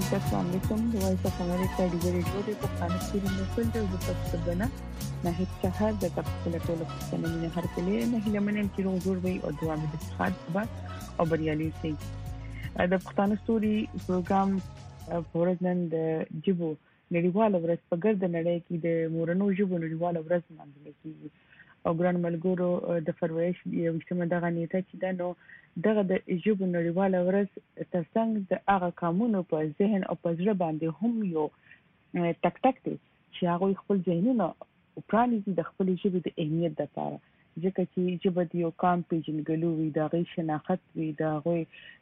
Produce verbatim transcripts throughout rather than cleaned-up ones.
السلام علیکم د وایس اف امریکا د ریډیو د پښتنو سری مسل د پښتو بنا نه هیڅ شهر د تفصیل ټول پښتنو نه هر کله نه هله منم چې روزور وي او دوام د ښاد او بریالي شي د پښتنو سری پروګرام فورزنن د جبو نړیواله ورځ په ګرد نړۍ کې د مورنو جبو نړیواله ورځ مانځل کیږي او ګران ملګرو د فروری یو شتمه دغه نیټه چې دا نو دغه د جبو نړیواله ورځ ترڅنګ د هغه قانونو په ذهن او په ځړ باندې هم یو تک تک دي چې هغه خپل ذهنونه پرانیزي د خپل ژبې د اهمیت لپاره ځکه چې ژبه د یو قام پیژندګلو وي د غي شناخت وي د غوي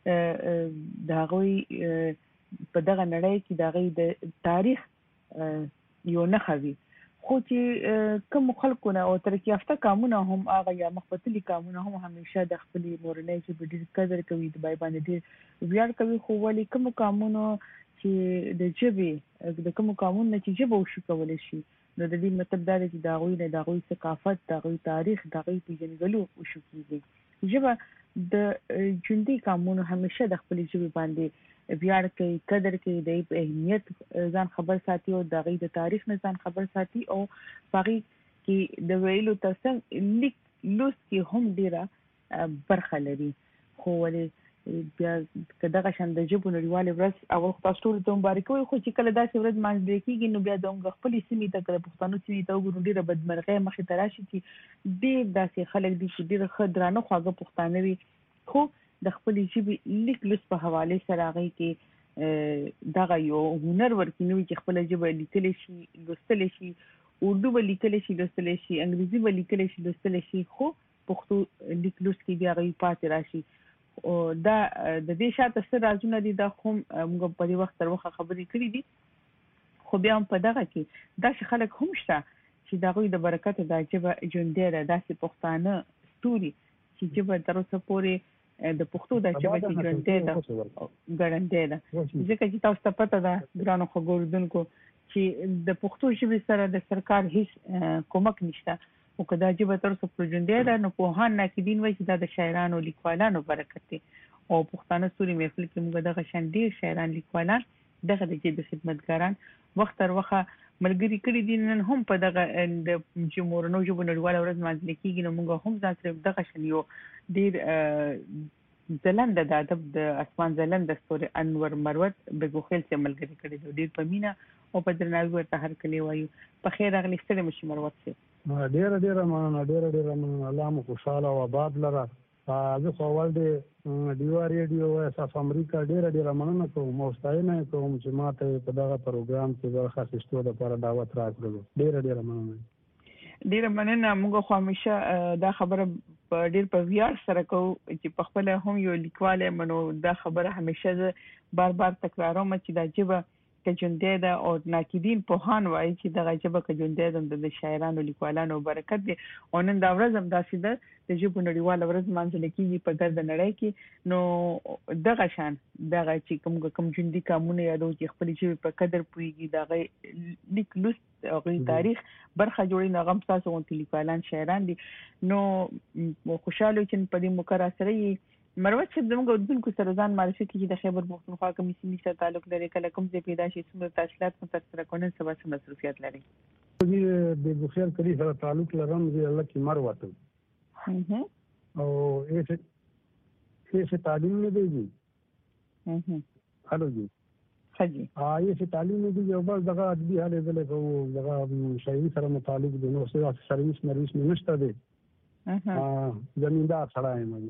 د غوي په دغه نړۍ کې د غي د تاریخ یو نه خوي خو چې کوم خلکونه او ترقی یافته قانونه هم هغه یا مخبتلي قانونه هم همیشه د خپل مورنۍ ژبې ډېر قدر کوي د بای باندې ډېر ویاړ کوي خو ولې کوم قانونه چې د ژبې د کوم قانون چې ژبه وشي کولای شي نو د دې مطلب دا دی چې د غوي نه د غوي ثقافت د غوي تاریخ د غوي پیژندګلو وشو کیږي ژبه د ژوندۍ قانون همیشه د خپل ژبې باندې ویاړ کوي قدر کوي د اهمیت ځان خبر ساتي او د غي د تاریخ نه ځان خبر ساتي او باقي کې د ویلو ترڅنګ لیک لوست کې هم ډیره برخه لري خو ولې بیا کداغه شان د جبو نړیواله ورځ او تاسو ټول ته مبارک وي خو چې کله داسې ورځ مانځل کېږي نو بیا د خپل سیمې ته د پښتنو سیمې ته وګورو ډیره بدمرغه مخې ته راشي چې ډیر داسې خلک دي چې ډیره خدرانه خواږه پښتانه وي خو د خپل ژبې لیک لوست په حواله سره غي کې دغه یو هنر ورکینوي چې خپل ژبه لیکل شي لوستل شي اردو به لیکل شي لوستل شي انګریزي به لیکل شي لوستل شي خو پښتو لیک لوست کې بیا غي پاتې راشي او دا د دې شاته سره راځونه دي دا خو موږ په دې وخت تر وخت خبرې کړې دي خو بیا هم په دغه کې دا خلک هم شته چې دا غوي د برکت د ژبه ژوندۍ ده داسې پښتانه ستوري چې ژبه تر اوسه پورې د پښتو د ژبې ژوندۍ ده ګړندې ده ځکه چې تاسو ته پته ده ګرانو خبردونکو چې د پښتو ژبې سره د سرکار هیڅ کومک نشته او کدا ژبه تر اوسه پر ژوندۍ ده نو په هان ناکدین وایي چې دا د شاعرانو لیکوالانو برکت دی او پښتانه سوري محفل کې موږ دغه شان ډیر شاعران لیکوالان دغه د ژبې خدمتګاران وخت تر وخت ملګری کړي دي نن هم په دغه د جمهورونو ژبو نړیواله ورځ مانځل کېږي نو موږ هم ځان سره دغه شان یو ډیر زلند د ادب د اسمان زلند د ستوري انور مروت بګوخیل سره ملګری کړي دي ډیر په مینا او په درناوي ورته هر کلی وایو په خیر اغلی ستړي مشي مروت سره ډیر ډیر مننه ډیر ډیر مننه الله مو خوشاله او آباد لره زه خو ول دی ډیو ریډیو وایس اف امریکا ډیر ډیر مننه کوم او ستاینه کوم چې ماته په دغه پروګرام کې درخواست شته لپاره دعوت راکړل ډیر ډیر مننه ډیر مننه موږ خو همیشه دا خبره ډیر په ویاړ سره کوو چې په خپل هم یو لیکواله منو دا خبره همیشه بار بار تکراروم چې دا ژبه کې ژوندۍ ده او ناکدین په هان وایي چې دغه ژبه کې ژوندۍ ده د شاعرانو لیکوالانو برکت دی او نن دا ورځ هم داسې ده د ژبو نړیواله ورځ مانځل کېږي په ګرد نړۍ کې نو دغه شان دغه چې کوم کوم ژوندۍ قانون یادو چې خپل ژبه په قدر پويږي دغه لیک لوست او تاریخ برخه جوړي نغم تاسو غونټي لیکوالان شاعران دي نو خوشاله چې په دې مقرره سره مروت چې زموږ دونکو سره ځان معرفي کیږي د خیبر پښتونخوا کمیسیونی سره تعلق لري کله کوم ځای پیدا شي څومره تحصیلات متأثر کونن سبا سم مصروفیت لري دې د بخیر کلی سره تعلق لرم چې الله کی مروت او ایسه ایسه تعلیم نه دیږي هلو جی حجي ا ایسه تعلیم نه دیږي او بس دغه ادبي حاله دلته او دغه شاعري سره متعلق دي نو سره سرویس مرویس نشته دي ا زمیندار سره یې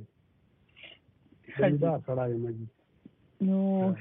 زمیندار سره یې نو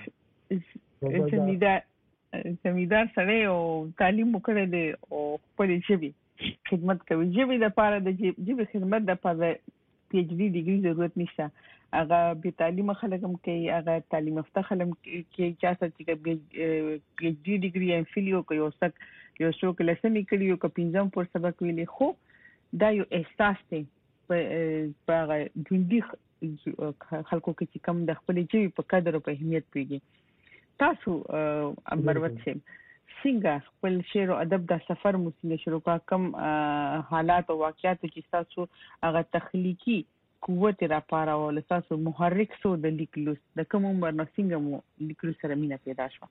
زمیندار زمیندار سره او تعلیم وکړل دي او خپل ژبه خدمت کوي ژبه د لپاره د ژبه خدمت د لپاره پی ایچ ډي ډیګري ضرورت نشته هغه به تعلیم خلکم کوي هغه تعلیم یافته خلک کې اجازه چې پی ایچ ډي ډیګري ام فیلیو کوي او څک یو څو کلاسمي کړي یو کپینځم پر سبق ویلي خو دا یو احساس دی په هغه ژوندۍ خلکو کې چې کم د خپل ژبې په قدر او په اهمیت پیږي تاسو مروت سیم څنګه خپل شعر او ادب د سفر مو څنګه شروع کا کم حالات او واقعیات چې تاسو هغه تخلیقي قوت را پاره او تاسو محرک سو د لیکلو د کوم عمر نه څنګه مو لیکلو سره مینه پیدا شو؟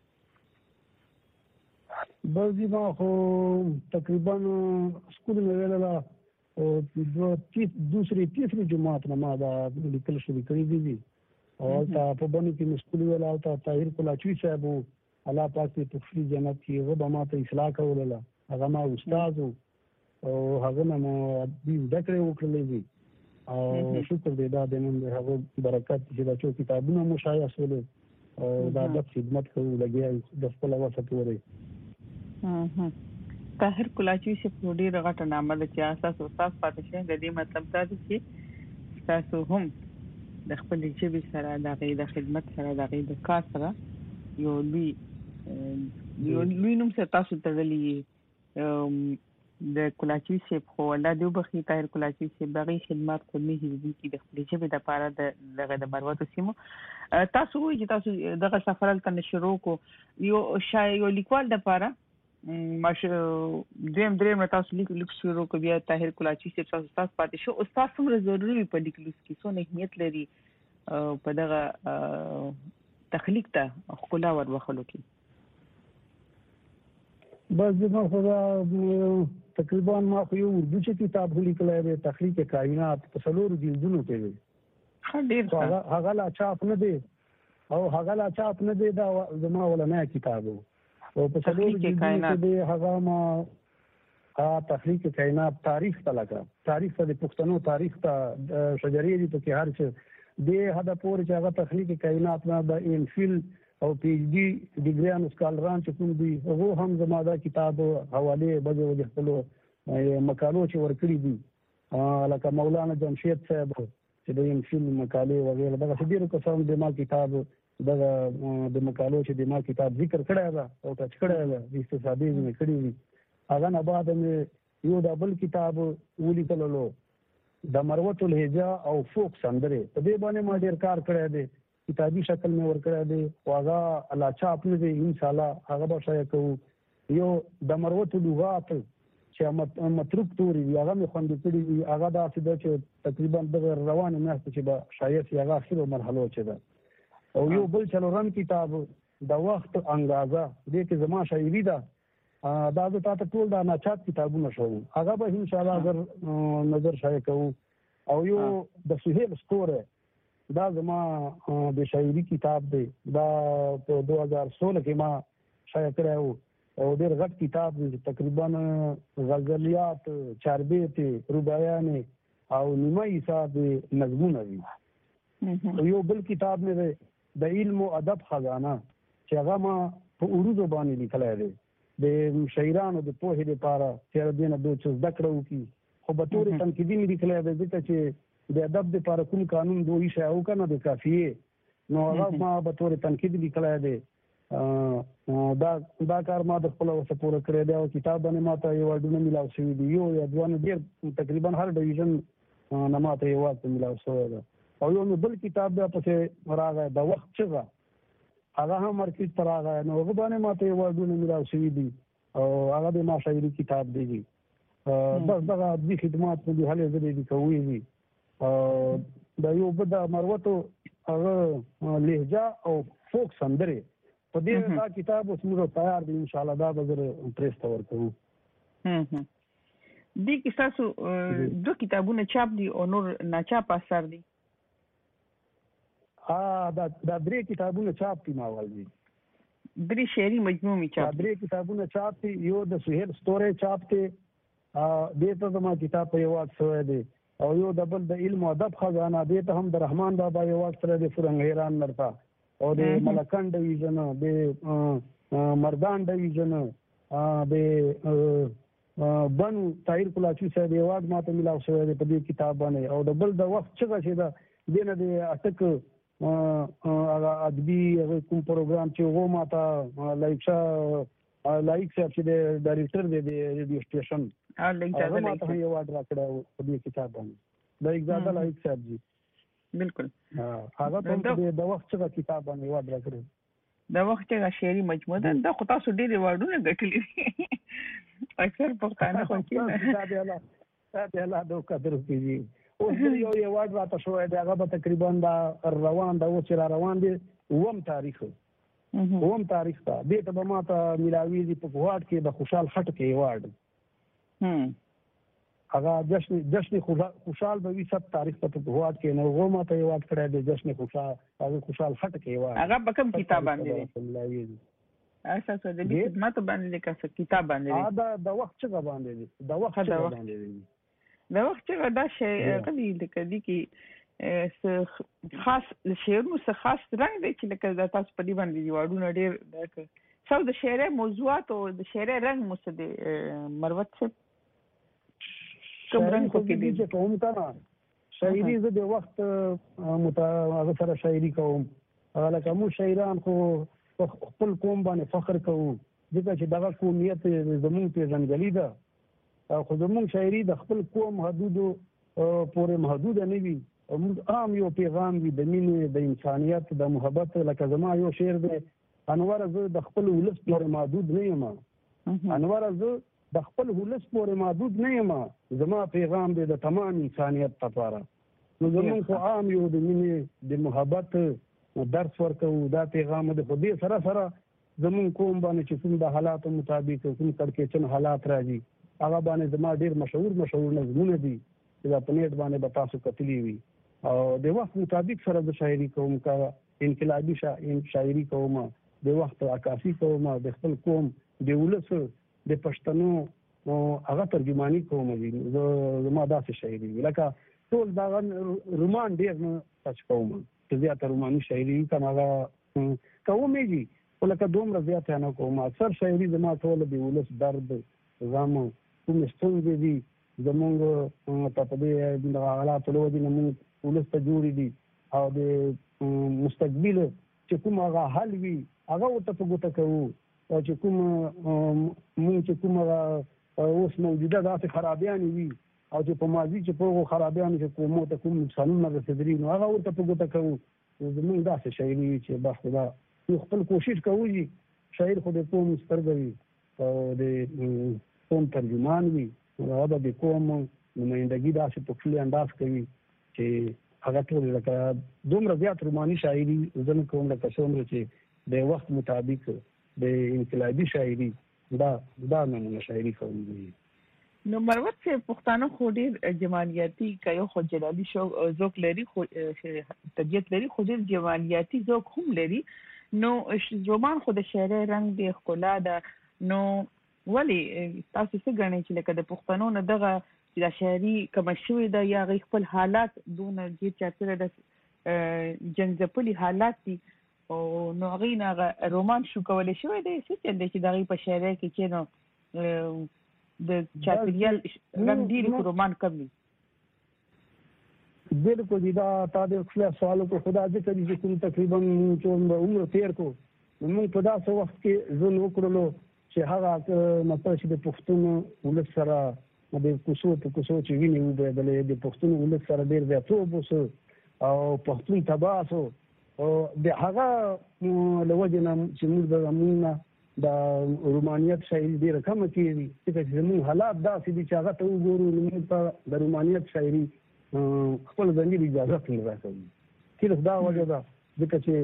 بعضی ما خو تقریبا سکول مې ویله او دوسری تیسری جماعت نه ما دا لیکل شروع کړی دي او تا په باندې کې مسکول ویل او تا طاهر کلاچوی صاحب الله پاک دې په خپل جنت کې هغه به ما ته اصلاح کوله هغه ما استاد او هغه نه دې ذکر وکړلې دي او شکر دې دا د نن هغه برکت چې دا چې کتابونه مشایع سول او دا د خدمت کوي لګي د خپل واسطه پورې ها طاهر کلاچوی صاحب ډېر غټه نامه ده چې اساس استاد پاتې شي د دې مطلب دا دی چې تاسو هم د خپل ژبې سره د غي د خدمت سره د غي د کار سره یو لوی یو لوی نوم څه تاسو تړلې د کلاچوی صاحب خو الله دې وبخي طاهر کلاچوی صاحب د غي خدمات کوي هیڅ کې د خپل ژبې د پاره د دغه د مروت سیمو تاسو وایي چې تاسو دغه سفر تل شروع کو یو شای یو لیکوال د پاره ماشه دریم دریم تاسو لیک لیک شروع کو بیا طاهر کلاچوی صاحب تاسو تاسو پاتې شو استاد څومره ضروری په لیکلو کې څو اهمیت لري په دغه تخلیق ته خلا ور وخلو کې بس دغه خو تقریبا ما خو یو اردو چې کتاب لیکلی دی تخلیق کائنات په څلورو جلدونو کې دی ډېر هغه لا چاپ نه دی او هغه لا چاپ نه دی دا زما ولنه کتاب او په څلورو جلدونو کې دی هغه ما تخلیق کائنات تاریخ ته لګا تاریخ ته د پښتنو تاریخ ته شجرې دي په کې هر څه د هدا پور چې هغه تخلیق کائنات نه د انفیل او پی ایچ ڈی ډیګریان سکالران چې کوم دي هغه هم زموږ د کتاب حواله بجو د خپل مقالو چې ورکړي دي لکه مولانا جمشید صاحب چې د انفیل مقاله وغیرہ دغه ډیرو کسانو د ما کتاب دغه د مقالو چې د ما کتاب ذکر کړی دا او ټچ کړی دا د اقتصادي مې کړی دي هغه نه بعد مې یو ډبل کتاب ولیکلو د مروت الهجا او فوک سندره په دې باندې ما ډیر کار کړی دی کتابي شکل مې ورکړی دی او هغه الله چاپ نه دی ان شاء الله هغه به شای کوو یو د مروت لغات چې متروک توري هغه مې خوندې کړي دي هغه داسې ده چې تقریبا د روانه میاشتې چې به شاید هغه اخرو مرحلو چې ده او یو بل څلورم کتاب د وخت انګازه دې کې زما شاعري ده دا د تاسو ټول دا نه چات کتابونه شو هغه به ان شاء الله اگر نظر شای کوو او یو د سهیل ستوره دا زما د شاعري کتاب دی دا په دوه هزار سولہ کې ما شای کړو او ډېر غټ کتاب دی تقریبا غزلیات چاربیت رباعیان او نیمه حساب نظمونه دي یو بل کتاب مې د علم او ادب خزانه چې هغه ما په اردو باندې لیکلی دی د شاعرانو د پوهې لپاره چې دینه دوی څه زده کړو کی خو به تورې تنقیدي مې لیکلی دی ځکه چې د ادب لپاره کوم قانون دوی شی او کنه د کافیه نو هغه ما به تورې تنقید لیکلی دی دا دا کار ما د خپل وسه پوره کړی دی او کتاب باندې ما ته یو ډونه ملاو شوی دی یو یا دوه ډیر تقریبا هر ډیویژن نه ما ته یو واټ ملاو شوی دی او یو بل کتاب بیا پسې راغی د وخت څخه هغه هم مارکیټ ته راغی نو هغه باندې ما ته یو ډونه ملاو شوی دی او هغه د ما شاعري کتاب دی بس دغه د خدمات په حاله زده دي کوي دي دا یو بل د مروتو هغه لهجه او فوک سندره په دې دا کتاب اوس موږ تیار دي ان شاء الله دا به زه پریس ته ورکوم هم هم دې کې تاسو دوه کتابونه چاپ دي او نور ناچاپ اثر دي ها دا دا درې کتابونه چاپ دي ما ولدي درې شعري مجموعه چاپ درې کتابونه چاپ دي یو د سهیل ستوره چاپ دي دې ته زما کتاب په یو وخت شوی دی او یو د بل د علم او ادب خزانه دې ته هم د رحمان بابا یو وخت سره د فرنګیران مرتا او د ملکان ډیویژن د مردان ډیویژن د بنو طاهر کلاچوی صاحب یو وخت ماته ملاو شوی دی په دې کتاب باندې او د بل د وخت څخه چې دا دینه د اټک هغه ادبي کوم پروګرام چې هغه ماته لایک شه لایک صاحب چې د ډایریکټر دی د ریډیو سټیشن هغه ماته یو واډ راکړو په دې کتاب باندې لایک زاده لایک صاحب جی بالکل هغه ته د وخت څخه کتاب باندې واډ راکړو د وخت څخه شعري مجموعه ده دا خو تاسو ډېر واډونه ګټلي اکثر پښتانه خو کې دا دی الله دا دی الله د قدر کوي اوس یو ایوارډ راته شوی دی هغه به تقریبا دا روان دا اوس را روان دی اووم تاریخ اووم تاریخ ته دې ته به ما ته میلاویږي په ګوهاټ کې د خوشحال خټک ایوارډ هغه جشن جشن خوشحال به وي سب تاریخ ته په ګوهاټ کې نو هغه ما ته ایوارډ کړی دی جشن خوشحال هغه خوشحال خټک ایوارډ هغه به کوم کتاب باندې دی اساسا د دې خدمت باندې لیکل کتاب باندې دی دا د وخت څخه باندې دی د وخت څخه باندې دی د وخت څخه دا شی غلی لکه دي کې خاص شعرونو څخه خاص رنګ دی چې لکه دا تاسو په دې باندې وړونه ډېر څو د شعر موضوعات او د شعر رنگ مو څه دی مروت څه کوم رنګ خو کې دي چې کوم کنه شاعري زه د وخت متعاقب سره شاعري کوم لکه مو شاعران خو خپل قوم باندې فخر کوو ځکه چې دغه قومیت زموږ پیژندګلوي ده خو زموږ شاعري د خپل قوم حدودو پورې محدود نه وي موږ عام یو پیغام وي د مینې د انسانیت د محبت لکه زما یو شعر دی انور زه د خپل ولس پورې محدود نه یم انور زه د خپل ولس پورې محدود نه یم زما پیغام دی د تمام انسانیت لپاره نو زموږ خو عام یو د مینې د محبت درس ورکوو دا پیغام د خو دې سره سره زموږ قوم باندې چې کوم د حالاتو مطابق کوم کړکېچن حالات راځي هغه باندې زما ډېر مشهور مشهور نظمونه دي چې دا په نیټ باندې به تاسو کتلي وي او د وخت مطابق سره د شاعري کوم کا انقلابي شاعري کوم د وخت عکاسي کوم د خپل قوم د ولس د پښتنو هغه ترجمانی کوم زما داسې شاعري لکه ټول دا رومان ډېر نه تاسو کوم چې زیاته روماني شاعري کوم هغه کومېږي ولکه دومره زیاته نه کوم اکثر شاعري زما ټول د ولس درد غم کوم ستونزې دي زمونږ په دې د حالاتو له وجې نه موږ ولس ته جوړې دي او د مستقبل چې کوم هغه حل وي هغه ورته په ګوته کوو او چې کوم موږ چې کوم اوس موجوده داسې خرابیانې وي او چې په ماضي چې په هغو خرابیانو چې قومو ته کوم نقصانونه رسېدلي نو هغه ورته په ګوته کوو زمونږ داسې شاعري وي چې بس دا خپل کوشش کوو چې شاعر خو د قوم سترګه وي او د قوم ترجمان وي هغه د قوم نمایندګي داسې په خپل انداز کوي چې هغه ټول لکه دومره زیات روماني شاعري زه نه کوم لکه څومره چې د وخت مطابق د انقلابي شاعري دا دا نمونه شاعري کوم دي نو مروت چې پښتانه خو ډېر جمالیاتي کوي خو جلالي شو ذوق لري خو طبیعت لري خو ډېر جمالیاتي ذوق هم لري نو رومان خو د شعر رنگ دی ښکلا ده نو ولی تاسو څه ګڼئ چې لکه د پښتنو نه دغه چې دا شاعري کمه شوې ده یا هغوی خپل حالات دونه ډېر چاپېره د جنګ حالات دي او نو هغوی نه هغه رومان شو کولی شوی دی څه چل دی چې د هغوی په شاعرۍ کې چې نو د چاپېریال رنګ ډېر رومان کم وي بالکل دا تا د خپل سوالو کو خدا دې کوي چې کوم تقریبا څومره عمر تیر کو موږ په داسې وخت کې ځون وکړلو چې هغه مطلب چې د پښتون ولس سره د کوڅو په کوڅو چې ویني وبدلې د پښتون ولس سره ډېر زیاتوب وسو او پښتون تباسو او د هغه له وجې نه چې موږ د امونه د رومانیت شاعري ډېره کمه کېږي ځکه چې زموږ حالات داسې دي چې هغه ته وګورو نو موږ ته د رومانیت شاعري خپل ځانګړي اجازه نه راکوي صرف دا وجه ده ځکه چې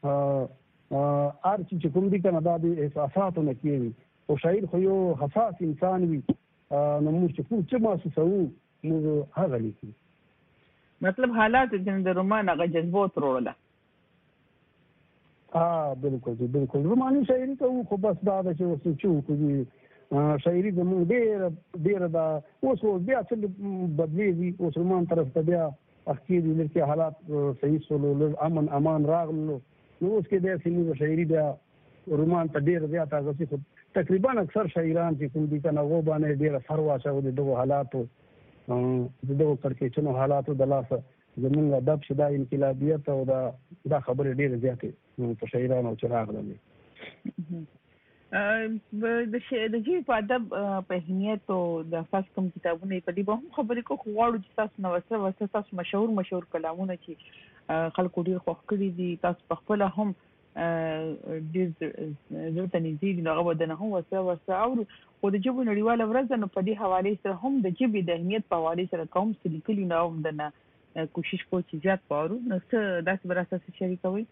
هر چې کوم دي کنه دا د احساساتو نه کېږي او شاعر خو یو حساس انسان وي نو موږ چې کوم څه محسوسوو موږ هغه لیکو مطلب حالات د رومان هغه جذبه وتروړله ها بالکل بالکل روماني شاعري کوو خو بس دا ده چې اوس چې وکړو شاعري زموږ ډېره ډېره ده اوس اوس بیا څه بدلېږي اوس رومان طرف ته بیا اخکې دي لږ حالات صحیح شولو لږ امن امان راغلو نو اوس کې داسې موږ شاعري بیا رومان ته ډېر زیات اغېزې خو تقریبا اکثر شاعران چې کوم دي که نه هغو باندې ډېره سر واچوو د دغو حالاتو د دغو کړکېچنو حالاتو د لاسه زموږ ادب چې دا انقلابیت او دا دا خبرې ډېرې زیاتې په شاعرانو چې راغللې د ژبې په ادب په اهمیت او د خاص کوم کتابونه په دې به هم خبرې کوو خو غواړو چې تاسو نو ورسره ورسره تاسو مشهور مشهور کلامونه چې خلکو ډېر خوښ کړي دي تاسو په خپله هم ډېر زړه ته نږدې دي، نو هغه به درنه هم ورسره ورسره اورو. خو د ژبو نړیواله ورځ نو په دې حوالې سره هم د ژبې د اهمیت په حوالې سره کوم څه لیکلي نو هم درنه کوشش کوو چې زیات واورو. نو څه داسې به راسره شریکوئ؟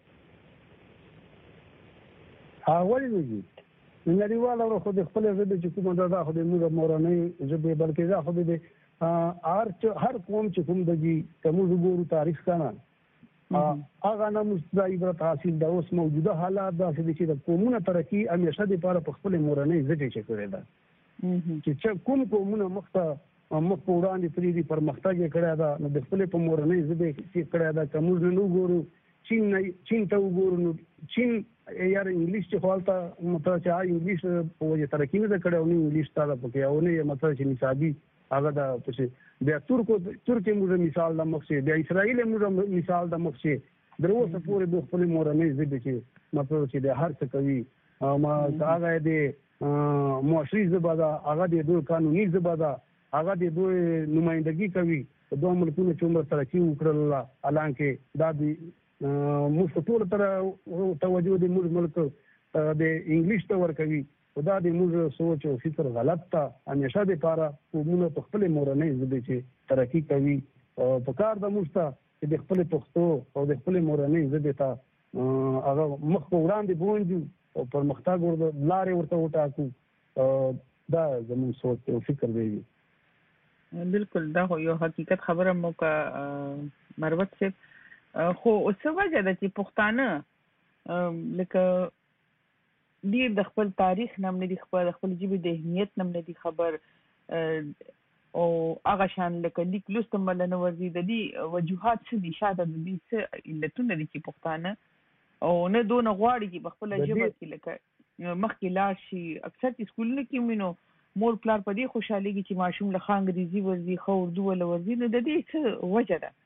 ولې نه دي نړیواله ورځ خو د خپلې ژبې چې کومه ده دا خو د موږ مورنۍ ژبې بلکې دا خو د هر قوم چې کوم دي که موږ وګورو تاریخ کنه هغه نه موږ د عبرت حاصل د اوس موجوده حالات داسې دي چې د قومونو ترقي همیشه دپاره په خپلې مورنۍ ژبې چې کړې ده چې کوم قومونه مخته مخ په وړاندې تللي دي پرمختګ یې کړی ده نو د خپلې په مورنۍ ژبې کې کړی ده. که موږ نن وګورو چین چین ته وګورو نو چین یار انګلیش چې خو هلته مطلب چې هغه انګلیش په وجې ترقي نه ده کړې او نه انګلیش ته ده پکې او نه یې مطلب چې نصابي هغه ده پسې بیا ترکو ترکي موږ مثال د مخ شي بیا اسرائیل موږ مثال د مخ شي در اوسه پورې د خپلې مورنۍ ژبې چې مطلب چې د هر څه کوي هغه د معاشري ژبه ده هغه د دوی قانوني ژبه ده هغه د دوی نمایندګي کوي د دوه ملکونو چې عمر ترقي وکړله حالانکې دا د موږ ټول تر توجه د موږ ملک د انګلیش ته ورکوي خو دا د موږ سوچ او فکر غلط ته همیشه دپاره قومونه په خپلې مورنۍ ژبې چې ترقي کوي په کار د موږ ته چې د خپلې پښتو او د خپلې مورنۍ ژبې ته هغه مخ په وړاندې بونځو او پرمختګ لارې ورته وټاکو دا زموږ سوچ او فکر دی. بالکل دا خو یو حقیقت خبره مو که مروت صاحب. خو څه وجه ده چې پښتانه لکه ډېر د خپل تاریخ نه هم نه دي خبر د خپل ژبې د اهمیت نه هم نه دي خبر او هغه شان لکه لیک لوست هم له نه ورځي د دې وجوهات څه دي شاته د دې څه علتونه دي چې پښتانه او نه دونه غواړي چې په خپله ژبه کې لکه مخکې لاړ شي. اکثر چې سکولونو کې وینو مور پلار په دې خوشحالېږي چې ماشوم له ښه انګریزي ورځي ښه اردو وله ورځي نو د دې څه وجه ده؟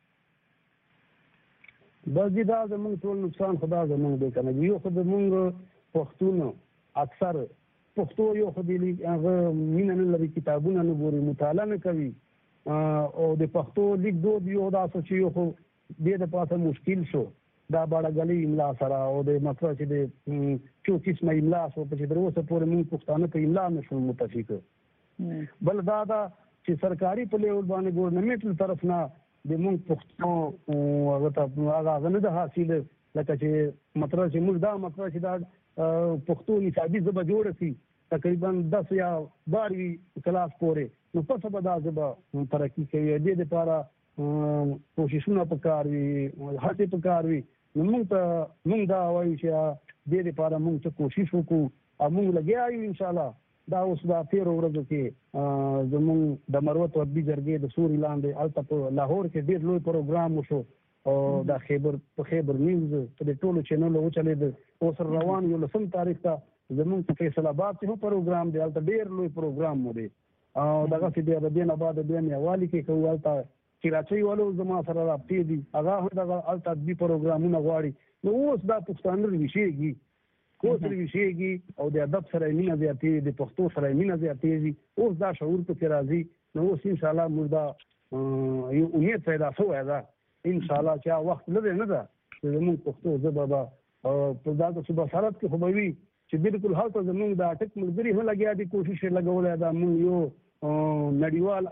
بس دې دا زموږ ټول نقصان خو دا زموږ دی که نه یو خو زموږ پښتون اکثر پښتو یو خو د هغه مینه نه لري کتابونه نه ګوري مطالعه نه کوي او د پښتو لیک دود یو داسې چې یو خو دې د پاسه مشکل شو دا باړهګلۍ املا سره او د مطلب چې د څو قسمه املا شو چې تر اوسه پورې موږ پښتانه په املا نه شو متفق. بل دا دا چې سرکاري په لیول باندې ګورنمنټ له طرف نه د موږ پښتو هغه ته هغه نه ده حاصل لکه چې مطلب چې موږ دا مطلب چې دا پښتو نصابي ژبه جوړه شي تقریبا دس یا بارهوي کلاس پورې نو پسه به دا ژبه ترقي کوي. دې دپاره کوششونه پکار وي هڅې پکار وي نو موږ ته موږ دا وایو چې دې دپاره موږ څه کوشش وکړو او موږ لګیا یو انشاءالله. دا اوس دا تېرو ورځو کې زموږ د مروت ادبي جرګې د سوري لاندې هلته په لاهور کې ډېر لوی پروګرام وشو او دا خیبر په خیبر نیوز په دې ټولو چینلو وچلېده اوس روان یو لسم تاریخ ته زموږ په فیصل آباد کې هم پروګرام دی هلته ډېر لوی پروګرام مو دی او دغسې بیا د دې نه بعد بیا مې یووالي کې کوو هلته کراچۍ والو زما سره رابطې دي هغه هم دغه هلته ادبي پروګرامونه غواړي نو اوس دا پښتانه رویشېږي اوس رویشېږي او د ادب سره یې مینه زیاتېږي د پښتو سره یې مینه زیاتېږي اوس دا شعور پکې راځي نو اوس انشاءالله موږ دا یو امید پیدا شوی ده انشاءالله چې هغه وخت لرې نه ده چې زموږ پښتو ژبه به په دا د بصارت کې خو به وي چې بالکل هلته زموږ دا ټک ملګري هم لګیا دي کوشش یې لګولی ده موږ یو نړیوال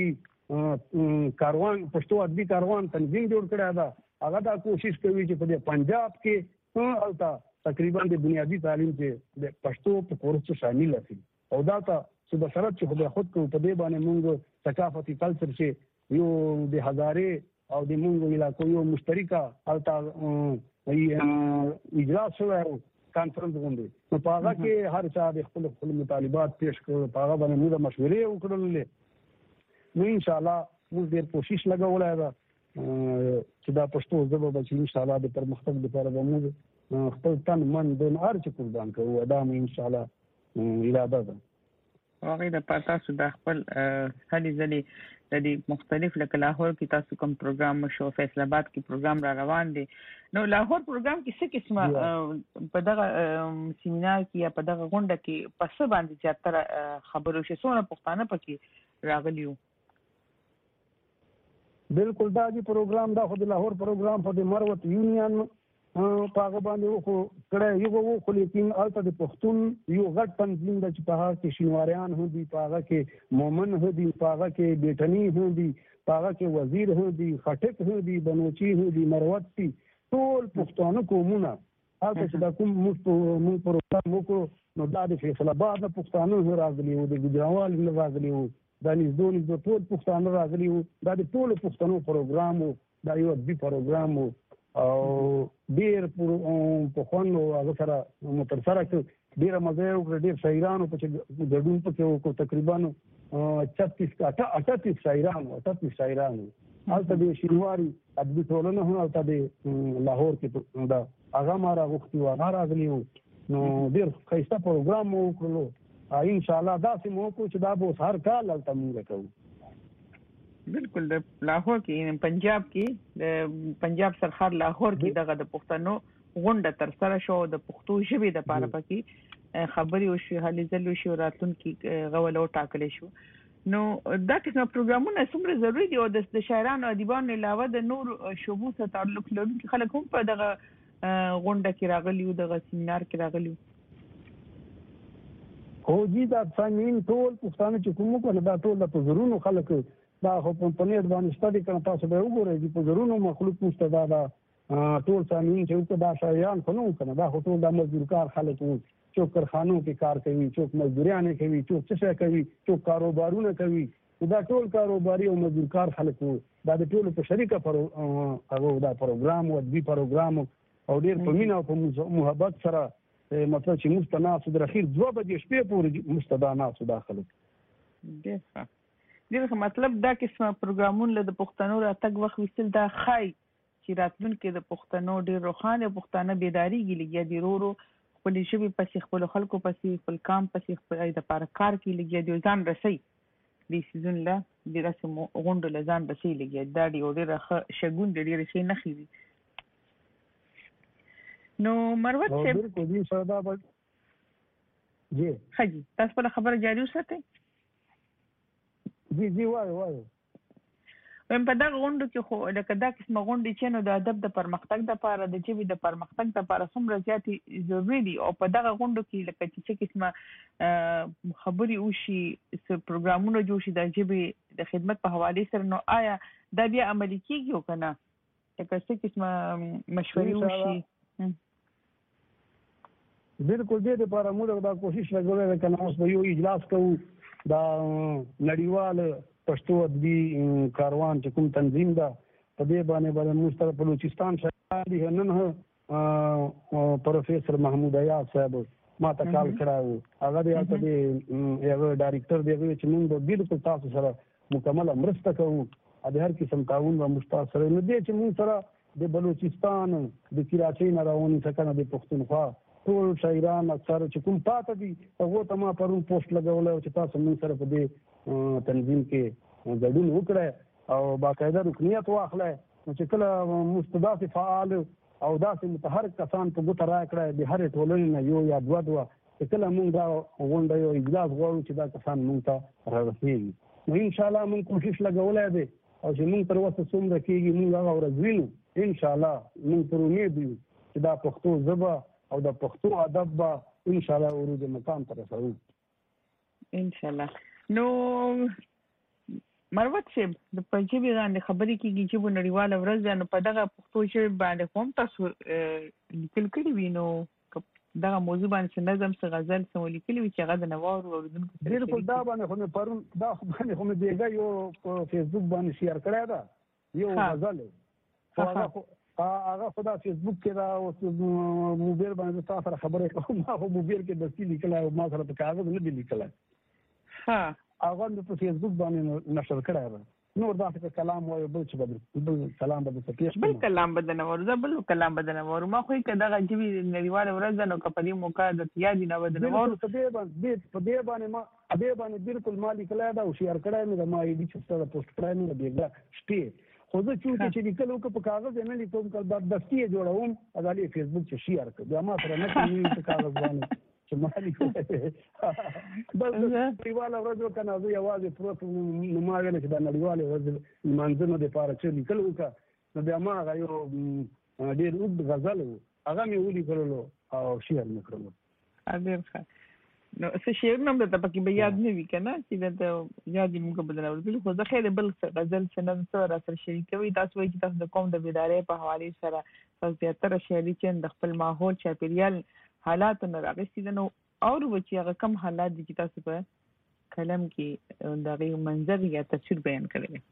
ادبي کاروان پښتو ادبي کاروان تنظیم جوړ کړی ده هغه دا کوشش کوي چې په دې پنجاب کې هلته تقریبا د بنیادي تعلیم چې د پښتو په کورس کې شامل شي او دا ته چې بصارت چې خو خود کو په دې باندې موږ ثقافتي کلچر چې یو د هزارې او د موږ علاقو یو مشترکه هلته اجلاس شوی کانفرنس غونډې نو په هغه کې هر چا د خپل خپل مطالبات پیش کړل په هغه باندې موږ مشورې وکړلې نو انشاءالله موږ ډېر کوشش لګولی ده چې دا پښتو ژبه به چې انشاءالله د پرمختګ لپاره به موږ خپل تن من دون هر چې قربان کوو دا مې انشاءالله اراده ده. هغې دپاره تاسو د خپل هلې ځلې د دې مختلف لکه لاهور کې تاسو کوم پروګرام شو فیصل آباد کې پروګرام را روان دی نو لاهور پروګرام کې څه قسمه په دغه سیمینار کې یا په دغه غونډه کې په څه باندې زیاتره خبرې وشوې څومره پښتانه پکې راغلي وو؟ بالکل دا چې پروګرام دا خو د لاهور پروګرام په د مروت یونین په هغه باندې خو کړی یو وو خو لیکن هلته د پښتون یو غټ تنظیم ده چې په هغه کې شینواریان هم دي، په هغه کې مومن هم دي، په هغه کې بیټني هم دي، په هغه کې وزیر هم دي، خټک هم دي، بنوچي هم دي، مروت دي، ټول پښتانه قومونه هلته چې دا کوم موږ پروګرام وکړو نو دا د فیصل آباد نه پښتانه هم راغلي وو، د ګوجرانوال نه راغلي وو، دا نږدې نږدې ټول پښتانه راغلي وو. دا د ټولو پښتنو پروګرام وو، دا یو ادبي پروګرام وو او ډېر په خوند هغه سره مو ترسره کړ. ډېره مزه یې وکړه، ډېر شاعرانو پکې ګډون پکې وکړو، تقریبا چتیس اټتیس شاعرانو اټتیس شاعرانو هلته د شینواري ادبي ټولنه هم هلته د لاهور کې دا هغه ما راغوښتي وو، هغه راغلي وو. نو ډېر ښایسته پروګرام مو وکړلو. انشاءالله داسې مو وکړو چې دا به اوس هر کال هلته مونږ کوو. بالکل د لاهور کې پنجاب کې د پنجاب سرحد لاهور کې دغه د پښتنو غونډه تر سره شو، د پښتو ژبې د لپاره پکې خبرې وشي، هلې ځلې وشي او راتلونکي غول وټاکلی شو. نو دا قسمه پروګرامونه څومره ضروري دي او د شاعرانو ادیبانو علاوه د نور شعبو سره تعلق لرونکي خلک هم په دغه غونډه کې راغلي وو، دغه سیمینار کې راغلي وو؟ هو جی دا سامعین ټول پښتانه چې کوم وکړه دا ټول د زرونو خلک دا خو په انټرنیټ باندې شته دي، کنه تاسو به وګورئ چې په زرونو مخلوق مشته دا دا ټول سامعین چې وکړه دا شاعران خو نه وو کنه، دا خو ټول د مزدور کار خلک وو، څوک کارخانو کې کار کوي، څوک مزدوریان کوي، څوک څه شی کوي، څوک کاروبارونه کوي، دا ټول کاروباري او مزدور کار خلک وو. دا د ټولو په شریکه پر هغه دا پروګرام او ادبي پروګرام او ډېر په مینه او په محبت سره مطلب چې موږ ته ناست د اخر دوه بجې شپې پورې موږ ته دا ناست دا خلک. ډېر ښه ډېر مطلب دا قسمه پروګرامونه د پښتنو راتګ وخت ویستل دا ښایي چې راتلونکي د پښتنو ډېر روښانه پښتانه بیداریږي، لګیا دي ورو ورو خپلې ژبې پسې، خپلو خلکو پسې، خپل کام پسې، خپل دپاره کار کوي، لګیا دي ځان رسوي دې سیزون له دې رسمو غونډو له ځان رسوي لګیا دي. دا یو ډېره ښه شګون دی، ډېرې ښې نښې دي. نو مروت صاحب بالکل جی سودا بد جی ښه جي تاسو خپله خبره جاري وساتئ. جی جی وایو وایو. په دغه غونډو کې خو لکه دا قسمه غونډې چې نو د ادب د پرمختګ دپاره، د ژبې د پرمختګ دپاره څومره زیاتې ضروري دي او په دغه غونډو کې لکه چې څه قسمه خبرې وشي، پروګرامونه جوړ شي د ژبې د خدمت په حوالې سره، نو آیا دا بیا عملي کېږي او که نه؟ لکه څه قسمه مشورې وشي؟ بالکل دې دپاره موږ دا کوشش لګولی ده که نه اوس به یو اجلاس کوو دا نړیوال پښتو ادبي کاروان چې کوم تنظیم ده په دې باندې باندې موږ سره بلوچستان شاعر دي نن پروفیسر محمود ایاز صاحب ما ته کال کړی و، هغه د هلته د هغه ډایرکټر دی، هغه چې موږ به بالکل تاسو سره مکمله مرسته کوو او د هر قسم تعاون به موږ تاسو سره نو دی چې موږ سره د بلوچستان د کراچۍ نه راونیسه که نه د پښتونخوا ټول شاعران اکثر چې کوم پاته دي هغو ته ما پرون پوسټ لګولی و چې تاسو موږ سره په دې تنظیم کې ګډون وکړئ او باقاعده رکنیت واخلئ. نو چې کله موږ ته داسې فعال او داسې متحرک کسان په ګوته راکړئ د هرې ټولنې نه یو یا دوه دوه، چې کله موږ دا غونډه یو اجلاس غواړو چې دا کسان موږ ته رارسېږي، نو انشاءالله موږ کوشش لګولی دی او چې موږ تر اوسه څومره کېږي موږ هغه ورځ وینو، انشاءالله موږ پر امید یو چې دا پښتو ژبه او د پښتو ادب به انشاءالله عروج مقام ته رسوو انشاءالله. نو مروت صاحب د په ژبې باندې خبرې کېږي، ژبو نړیواله ورځ ده، نو په دغه پښتو ژبې باندې خو هم تاسو لیکل کړي وي، نو دغه موضوع باندې څه نظم څه غزل څه مو لیکلي وي چې هغه د نواورو اورېدونکو سره؟ بالکل دا باندې خو مې پرون دا باندې خو مې بېګا یو په فیسبوک باندې شیر کړی ده یو غزل خو هغه خو هغه خو دا فیسبوک کې دا اوس موبایل باندې تاسو سره خبرې کوم، ما خو موبایل کې دستي لیکلی او ما سره په کاغذ نه دی لیکلی، هغه مې په فیسبوک باندې نشر کړی ده. نور داسې کلام وایو بل چې بل کلام به درته پیښ بل کلام به درنه واورو، زه بل کلام به درنه واورو. ما خو که دغه ژبې نړیواله ورځ ده نو که په دې موقع درته یاد وي نه به درنه واورو. په دې باندې ما دې باندې بالکل ما لیکلی ده او شیر کړی مې ده، ما ایډي چې سره پوسټ کړی مې ده بېګا شپې، خو زه چونکې چې لیکل وکړه په کاغذ یې نه لیکوم، که دستي یې جوړوم هغه یې فیسبوک چې شیر کړه بیا ما سره نه کوي په کاغذ باندې چې ما لیکلی بس نړیواله ورځ وکړه نو زه یوازې پروت نو ما ویله چې دا نړیواله ورځ لمانځنو دپاره چې لیکل وکړه نو بیا ما هغه یو ډېر اوږد غزل و، هغه مې ولیکلو او شعر مې کړلو. ډېر ښه. نو څه شعرونه هم درته پکې به یاد نه وي که نه چې درته یاد یې موږ به درنه ورکړي، خو زه خیر بل غزل څه نظم څه راسره شریکوي. تاسو وایي چې تاسو د قوم د بیدارۍ په حوالې سره تاسو زیاتره شاعري چې د خپل ماحول چاپېریال حالاتو نه راغستې ده، نو اورو چې هغه کم حالات دي چې تاسو په کلم کې د هغې منظر یا تصویر بیان کړی دی؟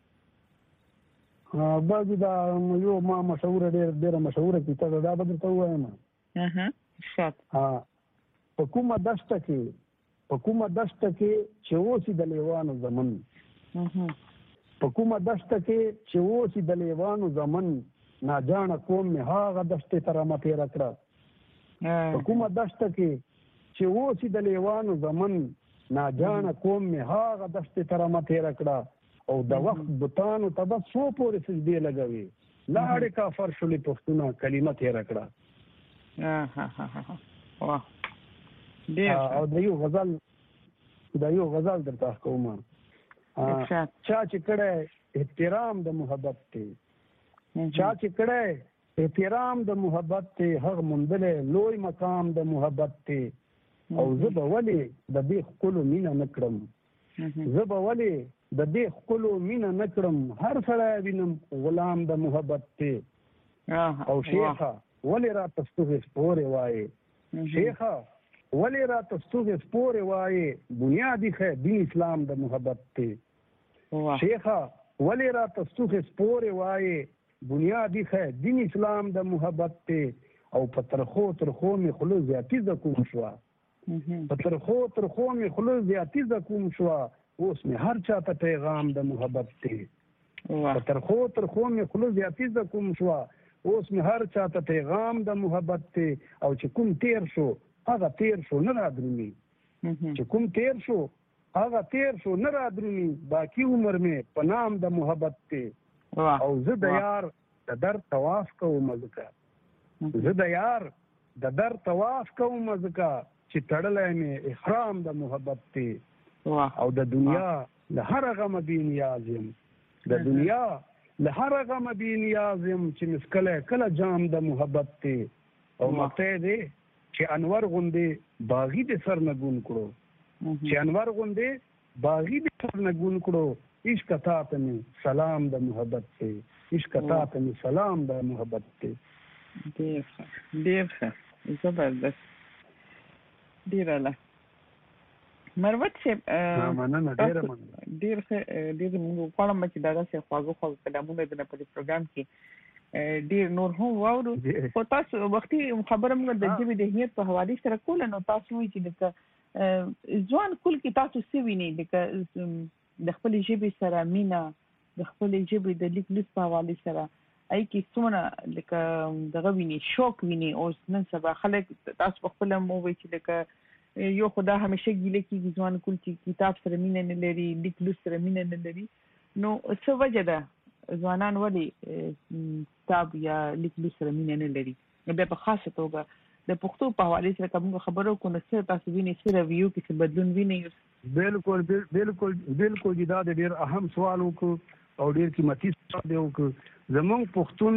بعضې دا یو ما مشهوره ډېره ډېره مشهوره کیسه ده، دا به درته ووایم. شات په کومه دشته کې په کومه دشته کې چې اوسي د لیوانو زمن، په کومه دشته کې چې اوسي د لیوانو زمن، ناجانه قوم مې هغه دشتې ته رامه تېره کړه. په کومه دشته کې چې اوسي د لیوانو زمن، ناجانه قوم مې هغه دشتې ته رامه تېره کړه. او د وخت بوتانو ته به څو پورې سجدې لګوي، لاړې کافر شولې پښتونه کلمه تېره کړه. او د یو غزل د یو غزل درته کوم. چا چې کړی احترام د محبت دی، چا چې کړی احترام د محبت دی، هغه موندلی لوی مقام د محبت دی. او زه به ولې د دې ښکلو مینه نه کړم، زه به ولې د دې ښکلو مینه نه کړم، هر سړی وینم غلام د محبت دی. او شیخه ولې راته ستوغې سپورې وایې، شیخه ولې راته ستوغې سپورې وایې، بنیادي خیر دین اسلام د محبت دی. شیخه ولې راته ستوغې سپورې وایې، بنیادي خیر دین اسلام د محبت دی. او په ترخو ترخو مې خوله زیاتیزه کوم شوه، په ترخو ترخو مې خوله زیاتیزه کوم شوه، اوس مې هر چاته پیغام د محبت دی. په ترخو ترخو مې خوله زیاتیزه کوم شوه، اوس مې هر چاته پیغام د محبت دی. او چې کوم تیر شو هغه تیر شو نه را درومي، چې کوم تیر شو هغه تیر شو نه را درومي، باقي عمر مې په نام د محبت دی. او زه د یار د در طواف کوم ځکه، زه د یار د در طواف کوم ځکه، چې تړلی مې احرام د محبت دی. او د دنیا له هر غمه بې نیاز یم، د دنیا له هر غمه بې نیاز یم، چې مسکلی کله جام د محبت دی. او مقطع دی چې انور غوندې باغي د سر نه ګون کړو، چې انور غوندې باغي د سر نه ګون کړو، عشق تا ته مې سلام د محبت دی، عشق تا ته مې سلام د محبت دی. ډېر ښه ډېر ښه زبردست ډېر اعلی. مروت صاحب مننه ډېره مننه. ډېر ښه ډېر موږ غواړم چې دغسې خواږه خواږه کلامونه دنه په دې پروګرام کې ډېر نور هم واورو. خو تاسو وختي خبره موږ د ژبې د اهمیت په حوالې سره کوله، نو تاسو وایي چې لکه ځوان کل کې تاسو څه وینئ، لکه د خپلې ژبې سره مینه، د خپلې ژبې د لیک لوست په حوالې سره ای کې څومره لکه دغه ویني، شوق ویني. اوس نن سبا خلک تاسو په خپله مو وایي چې لکه یو خدا همیشه ګیله کېږي ځوان کل چې کتاب سره مینه نه لري، لیک لوست سره مینه نه لري. نو څه وجه ده ځوانان ولې کتاب یا لیک لوست سره مینه نه لري؟ بیا په خاصه توګه د پښتو په حوالې سره که موږ خبرې وکړو، نو څه تاسو وینئ، څه رویو کې څه بدلون وینئ؟ بالکل بالکل بالکل دا د ډېر اهم سوال وکړو او ډېر قیمتي سوال دی وکړو. زمونږ پښتون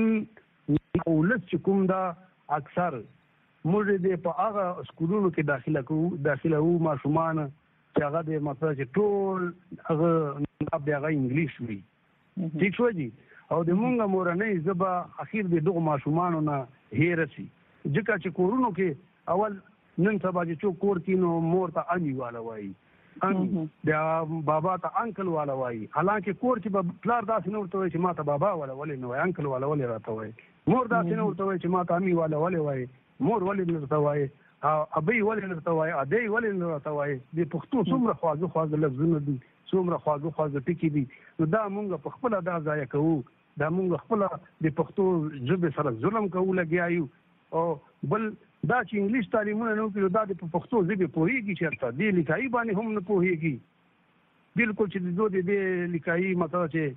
ولس چې کوم دا اکثر موږ دې په هغه سکولونو کې داخله کوو داخله وو ماشومان چې هغه د مثلا چې ټول هغه د هغه انګلیش وي، ٹھیک شو جی. او د مونږ مورنۍ ژبه اخیر د دغو ماشومانو نه هېره سي، ځکه چې کورونو کې اول نن سبا چې څوک کور کې نو مور ته امي والا وایي، امي د بابا ته انکل والا وایي، حالانکه کور کې به پلار داسې نه ورته وایي چې ما ته بابا والا ولې نه وایي، انکل والا ولې راته وایي، مور داسې نه ورته وایي چې ما ته امي والا ولې وایي، مور ولې نه ورته وایي، ابۍ ولې نه ورته وایي، ادۍ ولې نه ورته وایي. د پښتو څومره خواږه خواږه لفظونه دي، څومره خواږه خواږه ټکي دي. نو دا مونږ په خپله دا ضایع کوو، دا مونږ خپله د پښتو ژبې سره ظلم کوو لګیا یو. او بل دا چې انګلیش تعلیمونه نه وکړو، دا د په پښتو ژبې پوهېږي چېرته، دې لیکایي باندې هم نه پوهېږي. بالکل چې د دو د دې لیکایي مطلب چې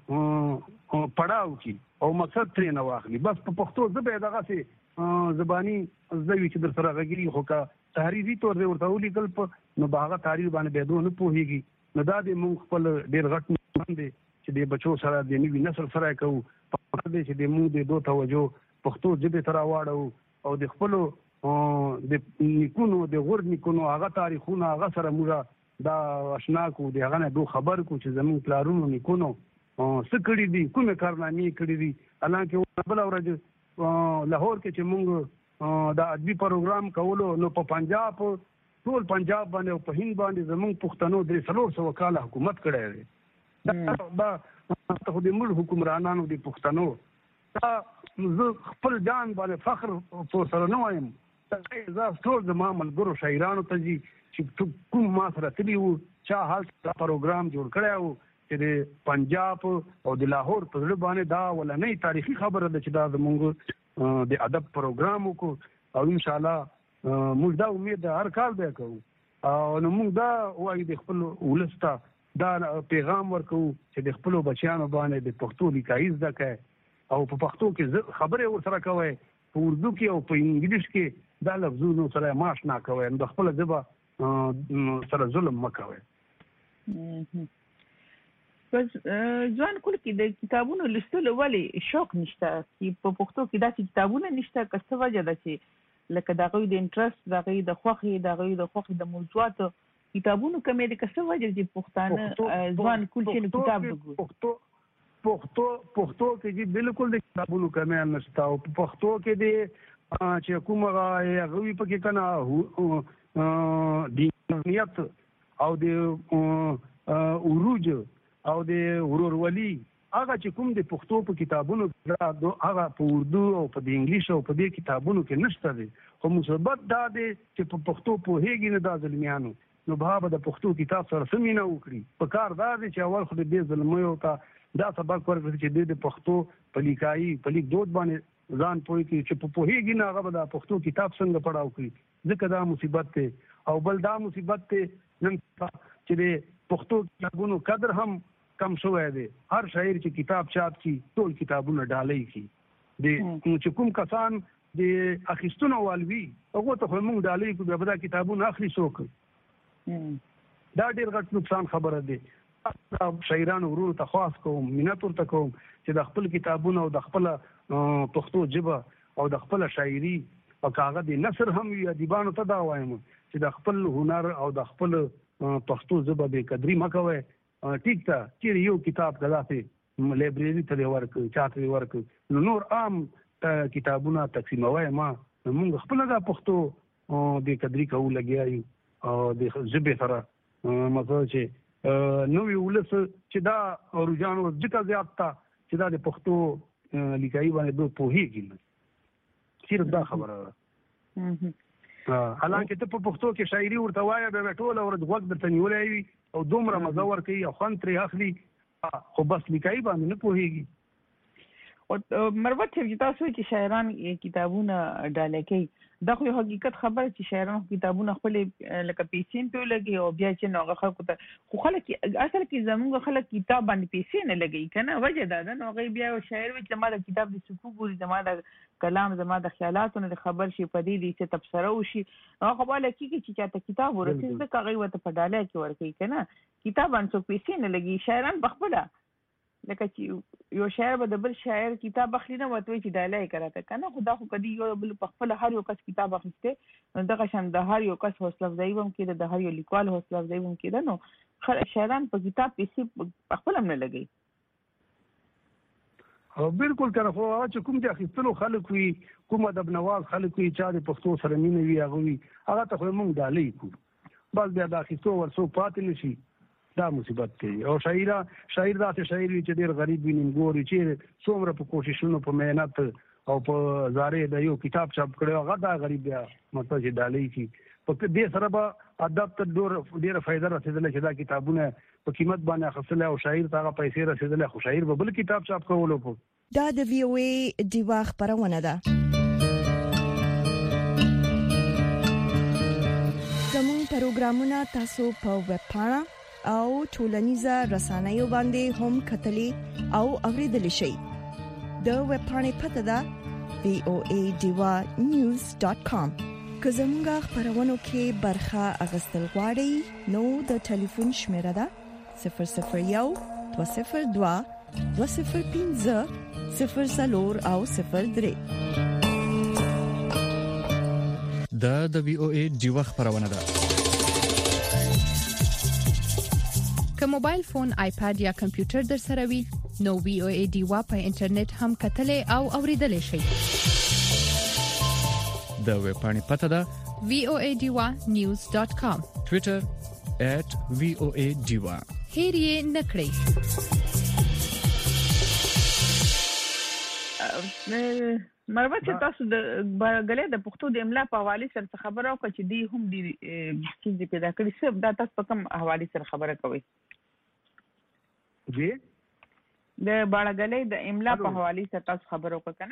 پړاو کړي او مقصد ترې نه واخلي، بس په پښتو ژبه یې دغسې زباني زده وي چې در سره غږېږي. خو که تحریري طور دې ورته ولیکل په نو په هغه تحریر باندې بیا دو نه پوهېږي. نو دا د مونږ خپل ډېر غټ نقصان دی چې د بچو سره د نوي نسل سره یې کوو. پکار دی چې د مونږ د دو توجه پښتو ژبه تر واړو او د خپل د نیکونو د غور نیکونو هغه تاریخونه هغه سره موږ دا آشنا کو د هغه نه دو خبر کو چې زمون پلارونو نیکونو څه کړی دي کومه کارنامې کړی دي. حالانکه بل ورځ لاهور کې چې موږ دا ادبي پروګرام کولو نو په پنجاب ټول پنجاب باندې او په هند باندې زمون پښتنو د څلور سوه کال حکومت کړی دی. دا ته خو د موږ حکمرانانو د پښتنو دا زه خپل ځان باندې فخر پر سره نه وایم. دا ټول زما ملګرو شاعرانو ته چې کوم ما سره تلي وو چا حال پروګرام جوړ کړی وو چې د پنجاب او د لاهور په ځړ باندې دا ولنۍ تاریخي خبره ده چې دا زموږ د ادب پروګرام وکړو او ان شاء الله موږ دا امید هر کال به کوو او نو موږ دا وایو د خپل ولسته دا پیغام ورکو چې د خپل بچیانو باندې د پښتو لیکای زده کوي او په پښتو کې خبرې ورسره کوي، په اردو کې او په انګلیش کې دا لفظونه سره ماشنا کوي، د خپل ژبه سره ظلم مکوي. پس ځوان کول کې د کتابونو لستلو ولې شوق نشته چې په پښتو کې داسې کتابونه نشته؟ که څه وجه ده چې لکه د هغوی د انټرست د هغوی د خوښې د هغوی د خوښې د موضوعاتو کتابونو کمې د که څه وجه چې پښتانه ځوان کول چې کتاب وګوري؟ پښتو پښتو پښتو کې بالکل د کتابونو کمې نشته او په پښتو کې د چې کومه هغوی پکې کنه دینیت او د عروج او د ورورولي هغه چې کوم د پښتو په کتابونو کې هغه په اردو او په انګلیش او په دې کتابونو کې نشته دي. خو مثبت دا دی چې په پښتو پوهېږي نه دا ظلمیانو نو به د پښتو کتاب سره سمینه وکړي. په کار دا دی چې اول خو د دې ظلمیو ته دا سبق ورکړي چې د پښتو په لیکایي په لیک دود باندې ځان پوهې کړي چې په پوهېږي نه هغه به د پښتو کتاب څنګه پړاو کړي. ځکه دا مصیبت دی. او بل دا مصیبت دی نن چې د پښتو کتابونو قدر هم کم شوی دی. هر شاعر چې کتاب چاپ کی ټول کتابونه ډالۍ کی د چې کوم کسان د اخیستونو والوي هغه ته موږ ډالۍ کو به دا کتابونه اخلي څوک. دا ډیر غټ نقصان خبره ده. شاعرانو ورور ته خاص کوم مننت ورته کوم چې د خپل کتابونو او د خپل پښتو ژبه او د خپل شاعري او کاغذ د نثر هم وي ادیبانو ته دا وایم چې د خپل هنر او د خپل پښتو ژبه به قدرې مکوي. ټیک ته چې یو کتاب غلطه لایبرری ته ورکړي چاته ورکړي نو نور عام کتابونه تقسیموي. ما موږ خپل د پښتو د قدرې کوو لګیایو او د ژبې سره مطلب چې نو یو ولس چې دا رجحان ځکه زیات تا چې دا د پښتو لیکایي باندې دوه پوهېږي نه صرف دا خبره ده. حالانکه ته په پښتو کې شاعري ورته وایې به ټوله ورځ غوږ درته نیولی وي او دومره مزه ورکوي او خوند ترې اخلي خو بس لیکایي باندې نه پوهېږي. مروت صاحب چې تاسو چې شاعران کتابونه ډالۍ کوي دا خو حقیقت خبره چې شاعران کتابونه خپل لکه پیسې په لګي او بیا چې نو خلکو ته خو خلک اصل کې زموږ خلک کتاب باندې پیسې نه لګي کنه وجه دا ده نو غي بیا شاعر وي چې ما د کتاب د سکو ګوري زما د کلام زما د خیالاتو نه خبر شي په دې دي چې تبصره وشي هغه بالا کې چې چاته کتاب ورته ځکه هغه وته په ډالۍ کې ورکي کنه کتاب باندې پیسې نه لګي. شاعران بخپله لکه چې یو شاعر به د بل شاعر کتاب اخلي نه وته چې ډالۍ کراته کنه خدا خو کدي یو بل په خپل هر یو کس کتاب اخیسته نو دغه شان د هر یو کس حوصله افزایی هم کېده د هر یو لیکوال حوصله افزایی هم کېده نو شاعران په کتاب پیسې خپل هم نه لګي. او بالکل کنه خو چې کوم د اخیستلو خلک وي کوم ادب نواز خلک وي چې د پښتو سره مینه وي هغه وي هغه ته خو موږ ډالۍ کوو بس بیا د اخیستو ورسو پاتې نشي. دا مصیبت دی. او شاعر شاعر داسې شاعر وي چې ډېر غریب وي نیمګوري چې څومره په کوششونو په مهنت او په زارې د یو کتاب چاپ کړی هغه دا غریب بیا مطلب چې ډالۍ شي په دې سره به ادب ته ډېره فایده رسېدلی چې دا کتابونه په قیمت باندې اخیستلی او شاعر ته هغه پیسې رسېدلی خو شاعر به بل کتاب چاپ کولو په دا د وی او ای ډیوا خپرونه ده. زموږ پروګرامونه تاسو په ویب پاڼه او ټولنیزه رسنیو باندې هم کتلی او اوریدلی شئ. د ویب پاڼې پته ده وی او ای ډیوا نیوز ډاټ کام. که زموږ خپرونو کې برخه اخیستل غواړئ نو د ټلیفون شمیره ده صفر صفر یو دوه صفر دوه دوه صفر پنځه صفر څلور او صفر درې. دا د وی او ای ډیوه خبرونه ده. که موبایل فون، آیپاد یا کمپیوټر در سره وي نو وی او ای ډیوه په انټرنیټ هم کتلې او اوریدلې شي. د ویب پاڼې پته ده وی او ای ډیوه نیوز ډاټ کام. ټوئیټر ایٹ وی او ای ډیوه. هیر یې نکړئ. مروه چې تاسو د غلې د پښتو د املا په حواله سره خبره وکړه چې دی هم دی چې پیدا کړی څه دا تاسو په کوم حواله سره خبره کوي؟ جی د باړګلې د املا په حواله سره تاسو خبره وکړه کنه؟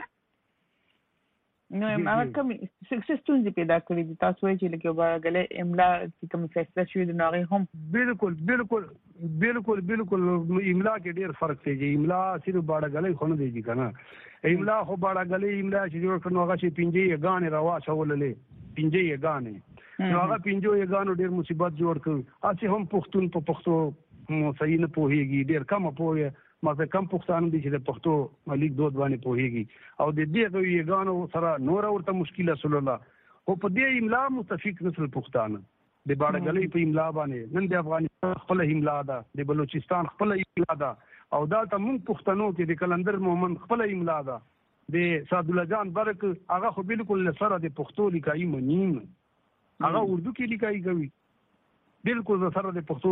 نو ما کوم سکسسفل دی پیدا کړی دي تاسو یې چې لکه باړګلې املا چې کوم فیصله شوی د ناغي هم بالکل بالکل بالکل بالکل املا کې ډیر فرق دی. املا صرف باړګلې خو نه دی کنه. املا خو باړګلې املا چې جوړ کړو هغه چې پنځه یې غانې روا شوللې پنځه یې غانې نو هغه پنځه یې غانو ډیر مصیبت جوړ کړ. اسی هم پښتون په پښتو صحیح نه پوهیږي، ډیر کم پوهه ماته کم پښتون دي چې د پښتو ملک دود باندې پوهیږي او د دې یې غانو سره نور ورته مشکله سره الله او په دې املا متفق نسل پښتون د باړګلې په املا باندې نن د افغانستان خپل املا ده، د بلوچستان خپل املا ده او دا ته موږ پښتنو کې د کلندر مومن خپل املا ده. د سعد الله جان برک هغه خو بالکل سره د پښتو لیکایي منین هغه اردو کې لیکایي کوي، بالکل سره د پښتو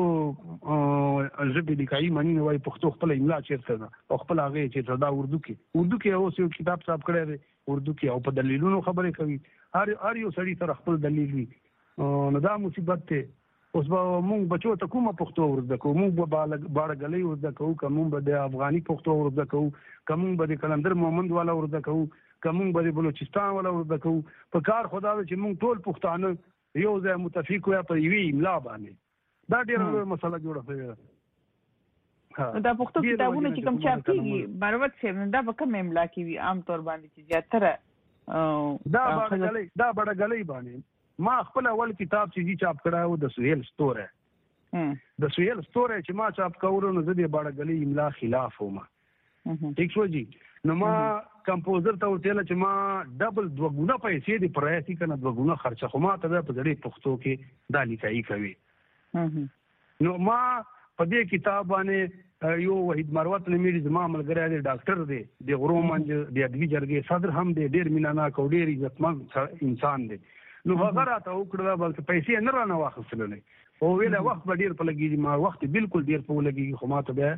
ژبې لیکایي منین وای پښتو خپل املا چیرته ده او خپل هغه چې دا اردو کې اردو کې اوس یو کتاب صاحب کړی دی اردو کې او په دلیلونو خبرې کوي. هر هر یو سړی سره خپل دلیل وي نو دا مصیبت ته اوس به موږ بچو ته کومه پښتو ورزده کوو؟ موږ به باړګلې ورزده کوو، که موږ به د افغاني پښتو ورزده کوو، که موږ به د کلندر مومند والا ورزده کوو، که موږ به د بلوچستان والا ورزده کوو. په کار خدا ده چې موږ ټول پښتانه یو ځای متفق وي په یوې املا باندې. دا ډېره لویه مسله جوړه شوې ده. دا پښتو کتابونه چې کوم چاپ کېږي مروت صاحب دا به کوم املا کې وي عام طور باندې چې زیاتره دا باړګلې دا باړګلې باندې. ما خپل اول کتاب چې چاپ کړو د سهیل ستوره د سهیل ستوره چې ما چاپ کولو نو زه د باړګلې املا خلاف وم. ٹھیک شو جی. نو ما کمپوزر ته وتل چې ما ډبل دوه ګونه پیسې دي پرایسي کنه دوه ګونه خرچه خو ما ته په دې پښتو کې دا لیکایي کوي. نو ما په دې کتاب باندې یو وحید مروت نمیر زما ملګری دی ډاکټر دی د غرو منځ د ادبي جرګې صدر هم دی ډیر میناناک او ډیر عزتمن انسان دی. نو هغه راته وکړه بلکې پیسې نه رانه واخیستلې او ویله وخت به ډیر په لګیږي ما وخت بالکل ډیر په لګیږي خو ما ته بیا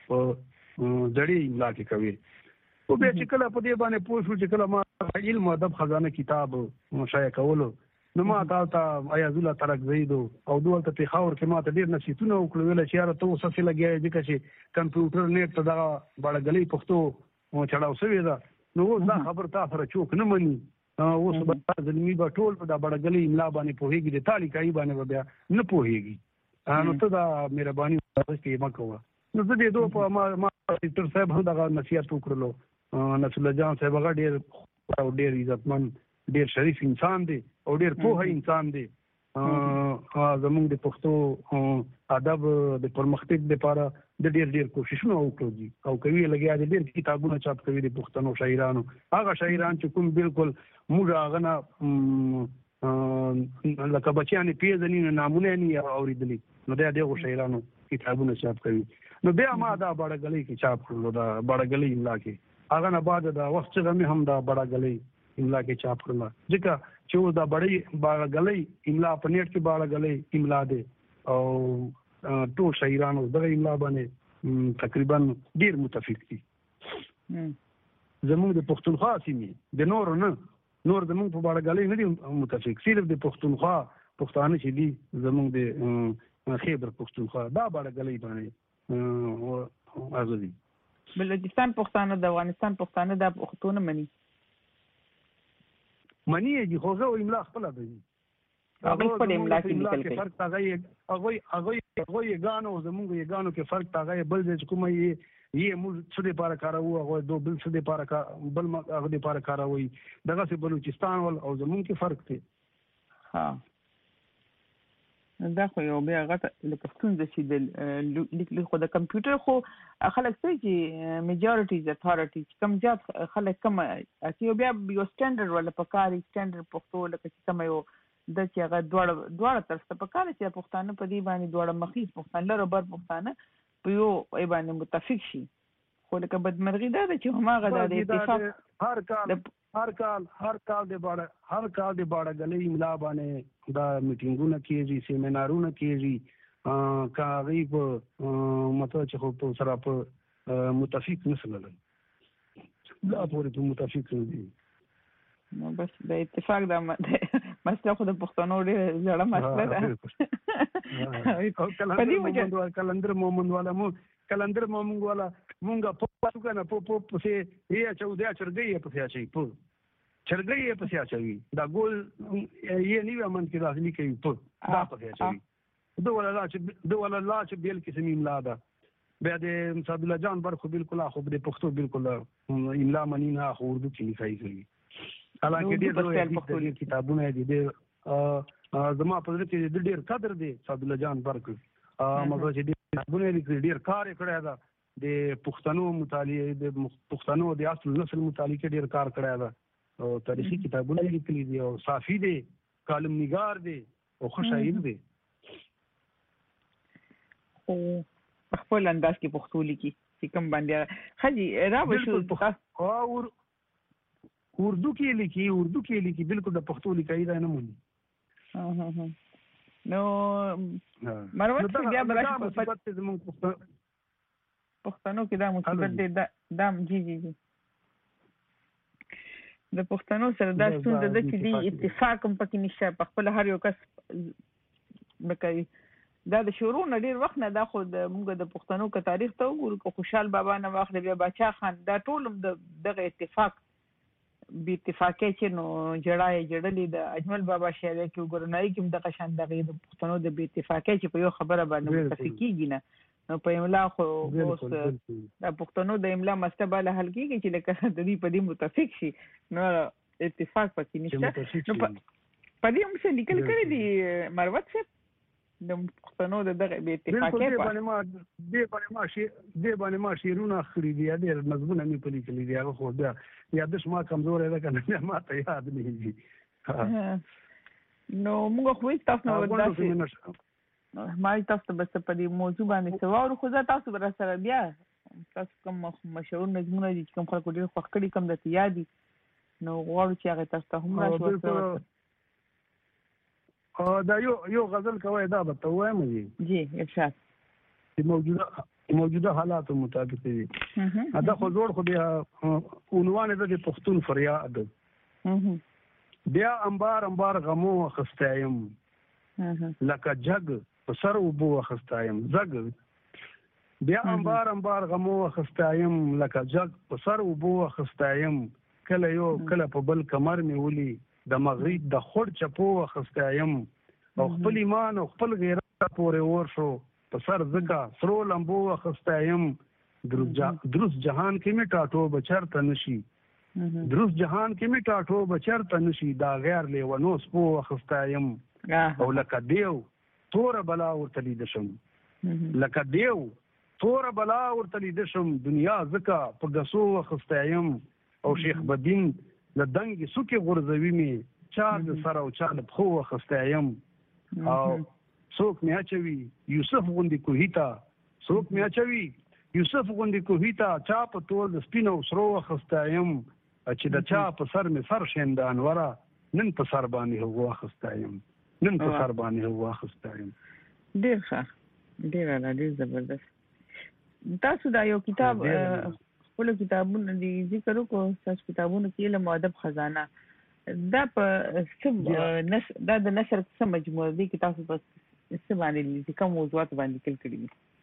ځړې املا کې کوي. او بیا چې کله په دې باندې پوه شو چې کله ما علم او ادب خزانه کتاب مشایع کولو نو ما تا ایاز الله ترک زید او دولت په خاور کې ما ته ډیر نصیحتونه وکړل ویل چې یاره ته وسه لګیا دي چې کمپیوټر نیټ ته دا باړګلې پښتو چړاو شوی دا نو دا خبر تاسو سره چوک نه مني اوس به ځلمی به ټول په دا باړګلې املا باندې پوهیږي د تالی کای باندې بیا نه پوهیږي نو ته دا مهرباني وکړئ ما کوه. نو زه دې دوه په ما ما ډاکټر صاحب هم دا نصیحت وکړلو. نصر الله جان صاحب هغه ډیر او ډیر عزتمن ډیر شریف انسان دی او ډیر پوهه انسان دی. زموږ د پښتو ادب د پرمختګ لپاره د ډیر ډیر کوششونه وکړي او کوي لګیا دي ډیر کتابونه چاپ کوي د پښتنو شاعرانو هغه شاعران چې کوم بالکل موږ هغه نه لکه بچیان پیژنې نامونه نه اوریدلي نو دا دغه شاعرانو کتابونه چاپ کوي. نو بیا ما دا باړګلې کې چاپ کړو دا باړګلې املا کې هغه نه بعد دا وخت چې مې هم دا باړګلې املا کې چاپ کړل ځکه چې دا بڑی باړګلې املا په نیټ کې باړګلې املا ده او ټول شاعرانو دغه املا باندې تقریبا ډیر متفق دي. زموږ د پښتونخوا سیمې د نور نه نور زموږ په باړګلې نه دي متفق صرف د پښتونخوا پښتانه چې دي زموږ د خیبر پښتونخوا دا باړګلې باندې ازدي. بلوچستان پښتانه د افغانستان پښتانه د پښتون مني منی دي خو زه املا خپل دی هغه خپل املا کې لیکل کوي فرق هغه هغه هغه هغه یګانو زموږ یګانو کې فرق هغه بل ځای کومه یې یې موږ څه د پاره کارو هغه دو بل څه د پاره بل هغه د پاره کاروي دغه څه بلوچستان ول او زموږ کې فرق دی. ها دا خو یو بیا غټه لکه ستونزه چې د لیک لیک خو د کمپیوټر خو خلک څه چې میجورټیز اتھارټي کم زیات خلک کم چې بیا یو سټانډرډ ولا پکاري سټانډرډ پښتو لکه چې کم یو د چې هغه دواړه دواړه تر څه پکاره چې پښتانه په دې باندې دواړه مخیز پښتانه لره بر پښتانه په یو ای باندې متفق شي خو لکه بدمرغي دا ده چې هماغه د اتفاق هر کال هر کال هر کال د باړه هر کال د باړه غلې املا باندې دا میټینګونه کیږي سیمینارونه کیږي کاغی په مطلب چې خو په سره په متفق نسل لا پورې ته متفق دي نو بس د اتفاق دا مسله خو د پښتنو ډېر زړه مسله ده او کلندر کلندر مومند والا مو کلندر مومند والا مونږه په پاسو کنه په په په یې چودیا چرګي په سیا شي په چرګي په سیا شي دا ګول یې نیو من کې راځي کوي په دا په سیا شي دوه ولا لا چې دوه ولا لا چې بیل کې سمیم لا ده بیا د صاد الله جان بر خو بالکل خو د پښتو بالکل املا منینا خو اردو کې لیکای شي حالانکه ډېر کتابونه دي د زما په دې کې ډېر قدر دي صاد الله جان بر کو مګر چې کتابونه لیکل ډېر کار کړی دا د پښتنو مطالعه د پښتنو د اصل نسل مطالعه ډېر کار کړی دا او تاریخي کتابونه لیکلي دي او صافي دي کالم نگار دي او ښه شاعر دي او خپل انداز کې پښتو لیکي چې کوم باندې خجي را بشو او اردو کې لیکي اردو کې لیکي بالکل د پښتو لیکي دا نه مونږ ها ها نو مروت کې بیا برابر په زموږ پښتنو کې دا مصیبت دی دا جی جی جی د پښتنو سره دا ستونزه ده چې دی اتفاق هم پکې نشته په خپل هر یو کس بکوي دا د شروع نه ډیر وخت نه دا خو د موږ د پښتنو که تاریخ ته وګورو که خوشحال بابا نه واخلې بیا باچا خان دا ټول د دغه اتفاق بې اتفاقۍ چې نو جړای جړلې د اجمل بابا شعر کې وګورو نه کوم دغه شان دغه د پښتنو د بې اتفاقۍ چې په یو خبره باندې متفق کیږي نه نو په املا خو اوس د پښتنو د املا مسله له حل کیږي چې لکه د دې په دې متفق شي نو اتفاق پکې نشته نو په دې هم څه لیکل کړی دي مروت صاحب د پښتنو د دغه بې اتفاقۍ په باندې ما دې باندې ما شي دې باندې ما شیرونه خري دي ډېر مضمون مې په لیکلي دي هغه خو بیا یادش ما کمزور ده کنه ما ته یاد نه دي نو موږ خو تاسو نو ورته ما تاسو بس په دې موضوع باندې سوال خو زه تاسو بر سره بیا تاسو کوم مشهور نظمونه دي کوم خلکو ډېر خوښ کړي کوم د یادي نو غواړو چې هغه تاسو ته هم راشي او دا یو یو غزل کوي دا به ته وایم جی ارشاد د موجوده موجوده حالات مطابق دي دا خو جوړ خو بیا عنوان د پښتون فریاد بیا انبار انبار غمو خستایم لکه جگ په سر وبو خستایم زګ بیا انبار انبار غمو خستایم لکه جگ په سر وبو خستایم کله یو کله په بل کمر می ولي د مغرب د خړ چپو خستایم او خپل ایمان او خپل غیرت پورې ورشو په سر زګه سرو لمبو خستایم دروس جهان کې می ټاټو بچرته نشي دروس جهان کې می ټاټو بچرته نشي دا غیر لیونو سپو خستایم او لکه دیو تور بلا ورته لید شم لکه دیو تور بلا ورته لید شم دنیا زکا په غسو خستایم او شیخ بدین د دنګ سوکي غرزوي می چار د سره او چار د خو خستایم او څوک میا چوي یوسف غوندي کوهیتا څوک میا چوي یوسف غوندي کوهیتا چا په تور د سپینو سرو خستایم چې د چا په سر می سر شیندان ورا نن په سر باندې هو خستایم نن په سر باندې هو خستایم ډیر ښه ډیر نه ډیر زبردست تاسو دا یو کتاب خپل کتابونه دي ذکر وکړو تاسو کتابونه کې علم او ادب خزانه دا په سم نس دا د نشر څه مجموعه دي کې تاسو په څه باندې کوم موضوعات باندې لیکل کړي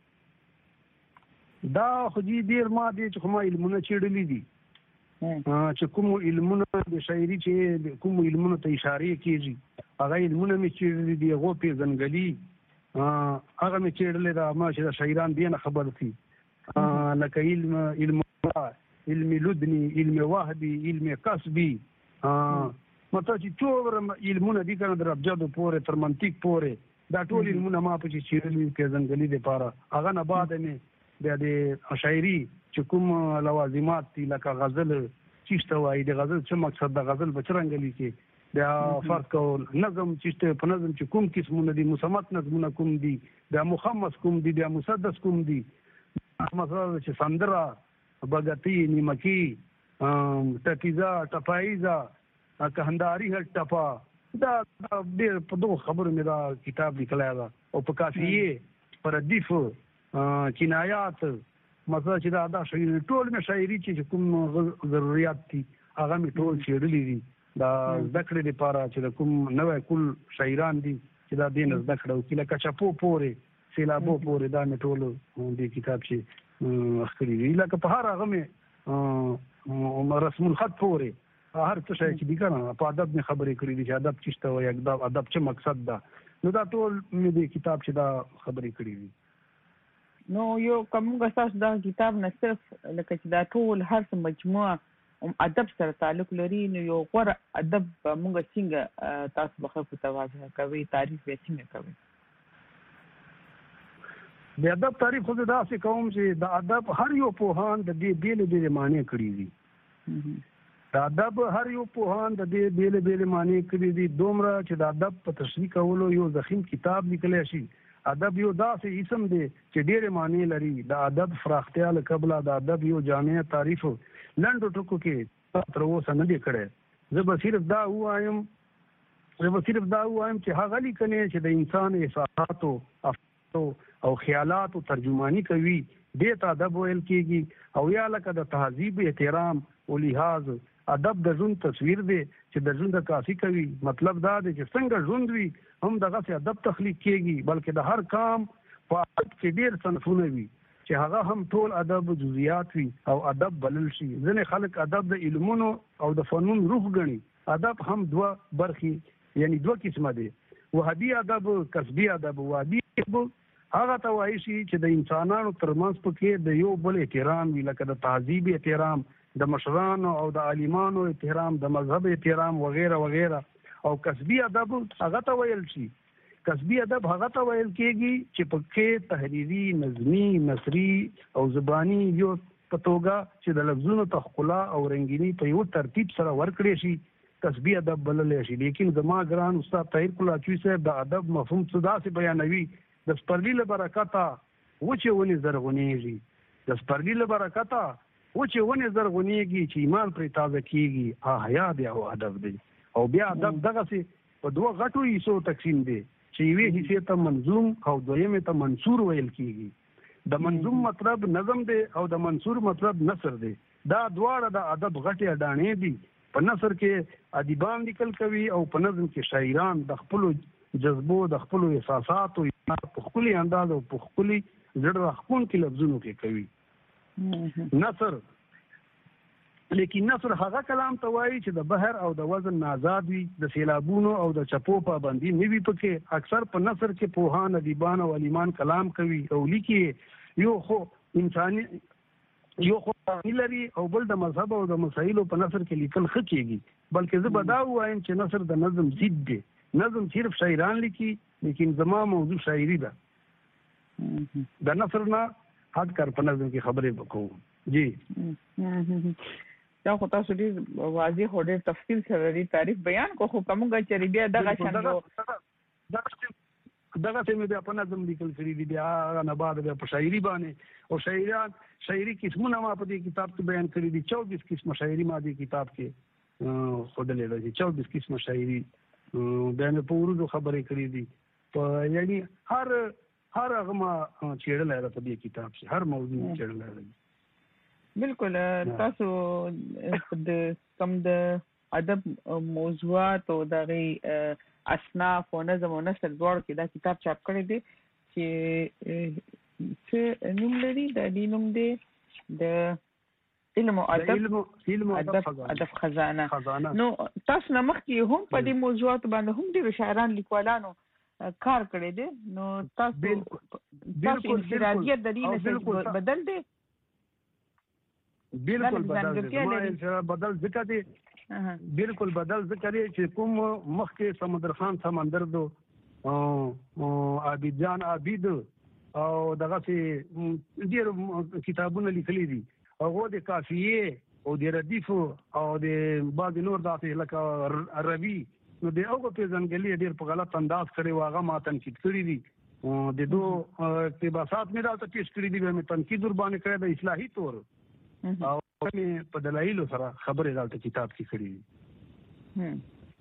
دا خو ډیر ما دي چې کومه علمونه چیرلې دي چې کوم علمونه د شاعري چې کوم علمونه ته اشاره کیږي هغه علمونه مې چیرلې دي هغه په ځنګلي هغه مې چیرلې دا ما چې شاعران دي نه خبر دي لکه علم علم علم لدني علم وهبي علم کسبي مته چې ټول علمونه دي کنه د ابجد پورې تر منطق پورې دا ټول علمونه ما په چې چیرلي پیژنګلي د پاره هغه نه بعد مې بیا د شاعري چې کوم لوازمات دي لکه غزل چیشته وایي د غزل څه مقصد د غزل بچرنګلي کې بیا فرق کول نظم چې په نظم چې کوم قسمونه دي مسمت نظمونه کوم دي بیا مخمس کوم دي بیا مسدس کوم دي مثلا چې سندره بغتی نیمکی ټپیزا ټپایزا کهنداري هټ ټپا دا ډېر په دوه خبرو مې دا کتاب لیکلی دا او په کافیه پر ردیف کنایات مثلا چې دا دا شاعري ټول مې شاعري چې کوم ضرورت دي هغه مې ټول شعرلي دي دا ذکر لپاره چې کوم نوې کل شاعران دي چې دا دین ذکر او کله کچپو پورې سیلابو پورې دا میټول دی کتاب چې اخلي دی لکه په هر هغه مې رسم الخط پورې هر څه شي چې دی کنه په ادب مې خبرې کړې دي چې ادب چشته وي ادب ادب څه مقصد ده نو دا ټول مې دی کتاب چې دا خبرې کړې دي نو یو کومه تاسو دا کتاب نه صرف لکه چې دا ټول هر څه مجموعه ادب سره تعلق لري نو یو غوړ ادب موږ څنګه تاسو به خپل توجه کوي تعریف یې څنګه کوي د ادب تعریف خو دا څه کوم چې د ادب هر یو پوهان د دې بیل بیل معنی کړی دي د ادب هر یو پوهان د دې بیل بیل معنی کړی دي دومره چې د ادب په تشریح کولو یو ضخیم کتاب لیکلی شي ادب یو داسې اسم دی چې ډېرې معنی لري د ادب فراختیا له قبله د ادب یو جامع تعریف لنډو ټکو کې تر اوسه نه دی کړی زه به صرف دا ووایم زه به صرف دا ووایم چې هغه لیکنې چې د انسان احساساتو افکارو او خیالاتو ترجمانی کوي دې ته ادب ویل کېږي او یا لکه د تهذیب احترام او لحاظ ادب د ژوند تصویر دی چې د ژوند عکاسي کوي مطلب دا دی چې څنګه ژوند وي هم دغسې ادب تخلیق کېږي بلکې د هر کام په ادب کې ډېر صنفونه وي چې هغه هم ټول ادب جزئیات وي او ادب بلل شي ځینې خلک ادب د علمونو او د فنون روح ګڼي ادب هم دوه برخې یعنی دوه قسمه دي وهابي ادب کسبي ادب وهابي ادب هغه ته وایي شي چې د انسانانو ترمنځ پکې د یو بل احترام وي لکه د تهذیب احترام د مشرانو او د عالمانو احترام د مذهب احترام وغیره وغیره او کسبي ادب هغه ته ویل شي کسبي ادب هغه ته ویل کېږي چې پکې تحریري نظمي نثري او زباني یو په توګه چې د لفظونو ته ښکلا او رنګیني په یو ترتیب سره ورکړی شي کسبي ادب بللی شي لیکن زما ګران استاد طاهر کلاچوي صاحب د ادب مفهوم څه داسې بیانوي د سپرلي له برکته وچې ونې زرغونېږي د سپرلي له برکته وچې ونې زرغونېږي چې ایمان پرې تازه کېږي ها حیا دی او ادب دی او بیا ادب دغسې په دوه غټو حصو تقسیم دی چې یوې حصې ته منظوم او دویمې ته منثور ویل کېږي د منظوم مطلب نظم دی او د منثور مطلب نثر دی دا دواړه د ادب غټې اډانې دي په نثر کې ادیبان لیکل کوي او په نظم کې شاعران د خپلو جذبو د خپلو احساساتو په ښکلي انداز او په ښکلي زړه راښکونکي لفظونو کې کوي نثر لیکن نثر هغه کلام ته وایي چې د بحر او د وزن نه آزاد وي د سیلابونو او د چپو پابندي نه وي پکې اکثر په نثر کې پوهان ادیبان او علیمان کلام کوي او لیکي یو خو انساني یو خو لري او بل د مذهب او د مسایلو په نثر کې لیکل ښه کېږي بلکې زه به دا ووایم چې نثر د نظم ضد دی نظم صرف شاعران لیکي لیکن زما موضوع شاعري ده د نثر نه حد کر په نظم کې خبرې وکړو جی دا خو تاسو ډېر واضح او ډېر تفصیل سره لري تعریف بیان کو خو کومه چې بیا دغه شان دغه څه مې بیا په نظم لیکل کړي دي بیا نه بعد بیا په شاعري باندې او شاعران شاعري قسمونه ما په دې کتاب کې بیان کړي دي چوبیس قسمه شاعري ما دې کتاب کې ښودلې ده چوبیس قسمه شاعري بیا مې په اردو خبرې کړي دي په یعنی هر هر هغه ما چیړلی ده په دې کتاب کې هر موضوع چیړلی ده بالکل تاسو د کم د ادب موضوعات او دغه اصناف او نظم او نثر دواړو کې دا کتاب چاپ کړی دی چې چې نوم لري د دې نوم دی د علم او ادب علم او ادب خزانه نو تاسو نه مخکې هم په دې موضوعات باندې هم ډېر شاعران لیکوالانو کار کړی دی نو تاسو تاسو انفرادیت د دې نه بدل دی بالکل بدل بدل ځکه دی بالکل بدل ځکه دی چې کوم مخکې سمندر خان سمندر دو عابد جان عابد او دغه سي ډیر کتابونه لیکلي دي هغه د کافیه او د ردیف او د بعض نور داسې لکه عربي نو د هغه په ځنګلي ډیر په غلط انداز کړي واغه ما تنقید کړی دي د دو اقتباسات مې راته پیش کړی دي مې تنقید ور باندې کړی د اصلاحي تور او په دلایل سره خبرې راته کتاب کې کړی دي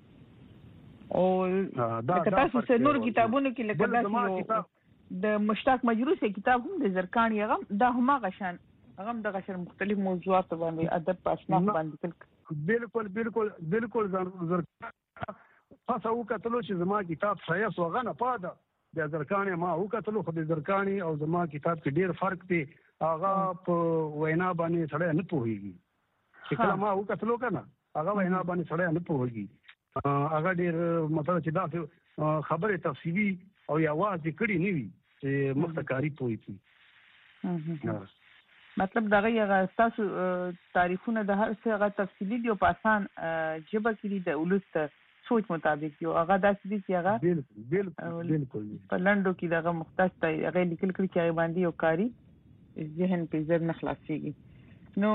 او دا تاسو څه نور کتابونو کې لکه د مشتاق مجروح کتاب هم د زرکانی هغه دا هم غشان هغه د غشن مختلف موضوعات باندې ادب په اسناد باندې بالکل بالکل بالکل زرکانی تاسو وکړو چې زما کتاب صحیح سوغه نه پاده د زرکانی ما وکړو خو د زرکانی او زما کتاب کې ډیر فرق دی هغه په وینا باندې سره نه پوهیږي چې کله ما وکړو کنه هغه وینا باندې سره نه پوهیږي هغه ډیر مطلب چې دا خبره تفصیلی او یوازې کړي نه وي چې مختکاری پوهیږي مطلب دغه یغه تاسو تعریفونه د هر څه غا تفصیلی دی او په آسان جبه کې د اولست سوچ مطابق یو هغه داسې دي چې هغه بالکل بالکل بالکل په لندو کې دغه مختص ته هغه لیکل کړی چې باندې یو کاری ذهن په زر نه خلاصيږي نو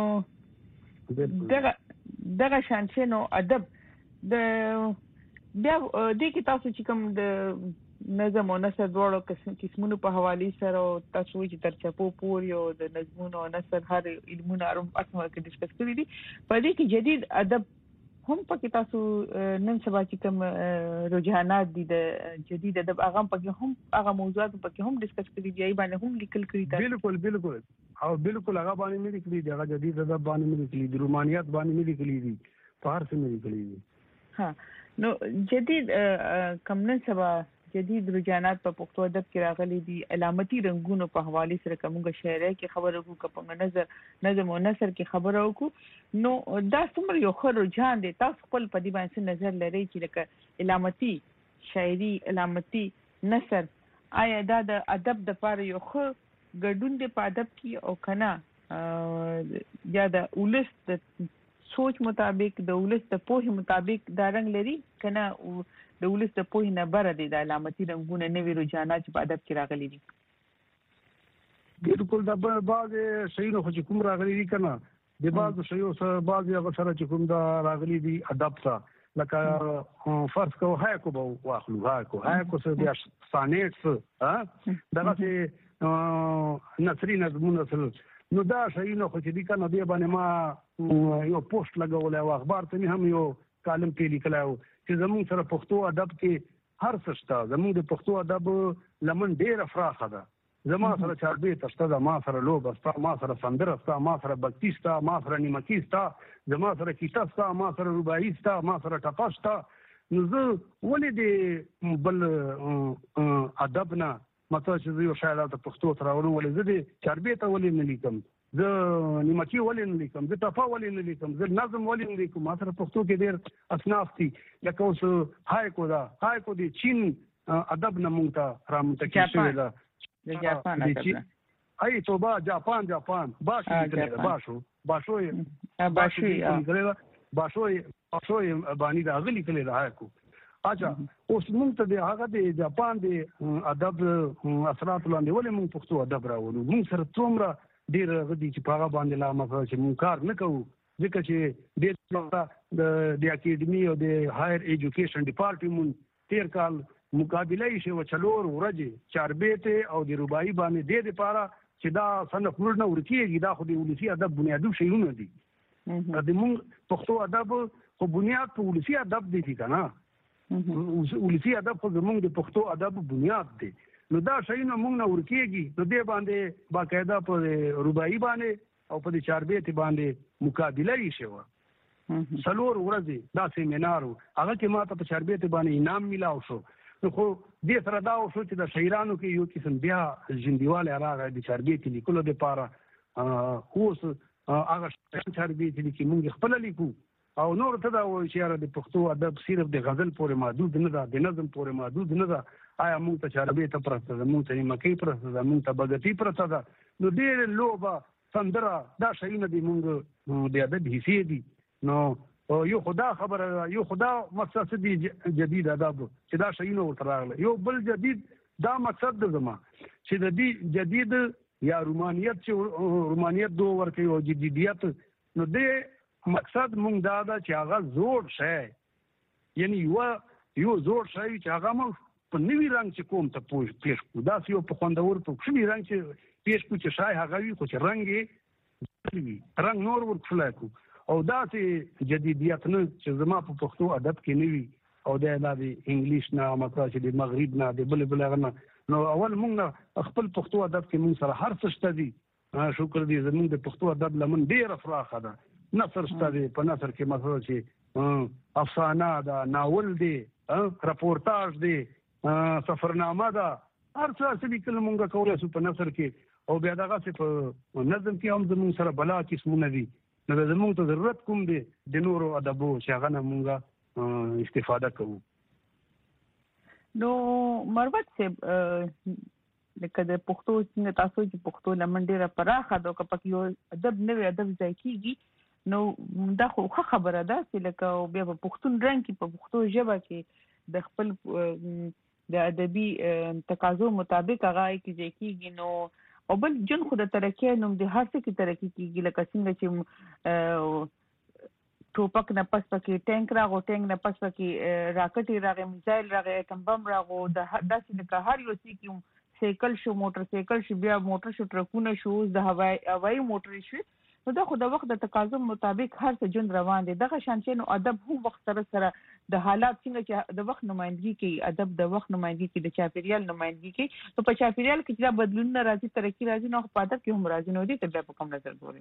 دغه دغه شانشه نو ادب د بیا د کې تاسو چې کوم د نظم او نثر دواړو قسمونو په حواله سره تاسو چې تر چپو پور یو د نظمونو او نثر هر علمونه اړم اصله کې ډیسکس کړی دي په دې کې جدید ادب هم پکې تاسو نن سبا چې کوم رجحانات دي د جدید ادب هغه پکې هم هغه موضوعات پکې هم ډیسکس کړي دي باندې هم لیکل کړي دي بالکل بالکل او بالکل هغه باندې مې لیکلي دي هغه جدید ادب باندې مې لیکلي دي رومانیات باندې مې لیکلي دي په هر څه مې لیکلي دي ها نو جدید کوم نن سبا جدید رجحانات په پښتو ادب کې راغلي دي علامتي رنگونو په حواله سره کومه شاعرۍ کې خبرو کو کومه نظر نظم او نثر کې خبرو کو نو دا څومره یو خو رجحان دي تاسو خپل په دې باندې نظر لري چې لکه علامتي شاعري علامتي نثر آیا دا د ادب د پاره یو خو ګډون دی په ادب کې او کنه یا د اولس د سوچ مطابق د اولس د پوهې مطابق دا رنگ لري کنه د ولس د پوهې نه بره دي د علامتي رنگونه نوي رجحانات په ادب کې راغلي دي بالکل د بعض شیونو خو چې کوم راغلي دي کنه د بعض شیو سره بعض هغه سره چې کوم دا راغلي دي ادب ته لکه فرض کو هایکو به واخلو هایکو هایکو سره بیا سانیټس ها دغه چې نثري نظمونه سره نو دا شیونو خو چې دي کنه دی باندې ما یو پوسټ لګولای او اخبار ته هم یو کالم کې لیکلای چې زموږ سره پښتو ادب کې هر څه شته زموږ د پښتو ادب لمن ډیره فراخه ده زما سره چاربې تشته ده ما سره لوبه شته ما سره سندره شته ما سره بکتي شته ما سره نیمکي شته زما سره کیسه شته ما سره رباعي شته ما سره ټپه شته نو زه ولې د بل ادب نه مطلب چې یو شاعر د پښتو سره ورو ولې زه د چاربې ته ولې نه لیکم زه نیمکي ولې نه لیکم زه ټپه ولې نه لیکم زه نظم ولې نه لیکم ما سره پښتو کې ډېر اصناف دي لکه اوس هایکو دا هایکو د چین ادب نه مونږ ته رامنتقل شوی ده د جاپان ادب ای توبه جاپان جاپان باشو باشو باشو باشو باشو باشو باندې دا غلي کړي دا هایکو اچھا اوس موږ ته د هغه د جاپان د ادب اثرات لاندې ولې موږ پښتو ادب راوړو موږ سره څومره ډیر غدي چې په هغه باندې لا مخه چې موږ کار نه کوو ځکه چې د د اکیډمي او د هایر ایجوکیشن ډپارټمنټ تیر کال مقابله یې شو چلور ورځې چاربېته او د رباعي باندې د لپاره چې دا صنف ورنه ورکیږي دا خو د ولسی ادب بنیادی شیونه دي د موږ پښتو ادب خو بنیاد په ولسی ادب دی کنه ولسی ادب خو زموږ د پښتو ادب بنیاد دی نو دا شیونه موږ نه ورکیږي نو دې باندې باقاعده په رباعي باندې او په چاربېته باندې مقابله یې شو څلور ورځې دا سیمینار هغه کې ماته په چاربېته باندې انعام ملاو شو نو خو دې سره دا شو چې د شاعرانو کې یو قسم بیا ژوندیواله راغی د چاربېته لیکلو لپاره اوس هغه چاربېته لیکي موږ خپل لیکو او نور ته دا وایي چې د پښتو ادب صرف د غزل پورې محدود نه ده د نظم پورې محدود نه ده آیا موږ ته چاربېته پرسته ده موږ ته نیمکۍ پرسته ده موږ ته بګتي پرسته ده نو ډېرې لوبه سندره دا شیونه دي موږ د ادب حصې دي نو او یو خدا خبره یو خدا مقصد دی جدید ادب چې دا شي نو تراغله یو بل جدید دا مقصد د زما چې د دې جدید یا رومانیت چې رومانیت دوه ورکه او جدیدیت نو دې مقصد مونږ دا دا چې هغه زوړ شي یعنی یو یو زوړ شي چې هغه مونږ په نوی رنګ چې کوم ته پوښ پیښ کو دا یو په خوندور په خپل رنګ چې پیښ کو چې شای هغه وي خو چې رنگ یې رنگ نور ورکړل کو او دا چې جدیدیت نه چې زما په پښتو ادب کې نه وي او دا د انګلیش نه مطلب چې د مغرب نه د بل بل غنه نو اول موږ خپل پښتو ادب کې موږ سره هر څه شته دي شکر دې زموږ د پښتو ادب لمن ډېر فراخه ده نثر شته دي په نثر کې مثلا چې افسانه ده ناول دی راپورتاژ دی سفرنامه ده هر څه چې لیکل موږ کولای شو په نثر کې او بیا دغه څه په نظم کې هم زموږ سره بلا قسمونه دي نو زموږ ته ضرورت کوم دی د نورو ادبو چې هغه نه موږ استفاده کوو. نو مروت صاحب لکه د پښتو څنګه تاسو چې پښتو لمن ډیره پراخه ده او پکې یو ادب نوی ادب ځای کیږي نو دا خو خبره ده چې لکه بیا په پښتون رنګ کې په پښتو ژبه کې د خپل د ادبي تقاضو مطابق هغه کې ځای کیږي نو او بل جن خو د ترقی نوم د هر څه کې ترقی کیږي لکه څنګه چې ټوپک نه پس پکې ټانک راغو ټانک نه پس پکې راکټي راغی میزایل راغی اټم بم راغو د داسې د هر یو څه کې سایکل شو موټر سایکل شو بیا موټر شو ټرکونه شو د هوای هوای موټر شو نو دا خو د وخت د تقاضا مطابق هر څه جون روان دي دغه شانتي نو ادب هم وخت سره سره د حالات څنګه چې د وخت نمائندګي کوي ادب د وخت نمائندګي کوي د چاپیریال نمائندګي کوي نو په چاپیریال کې چې بدلون راځي ترقی راځي نو په ادب کې هم راځي نو دې ته په کوم نظر ګوري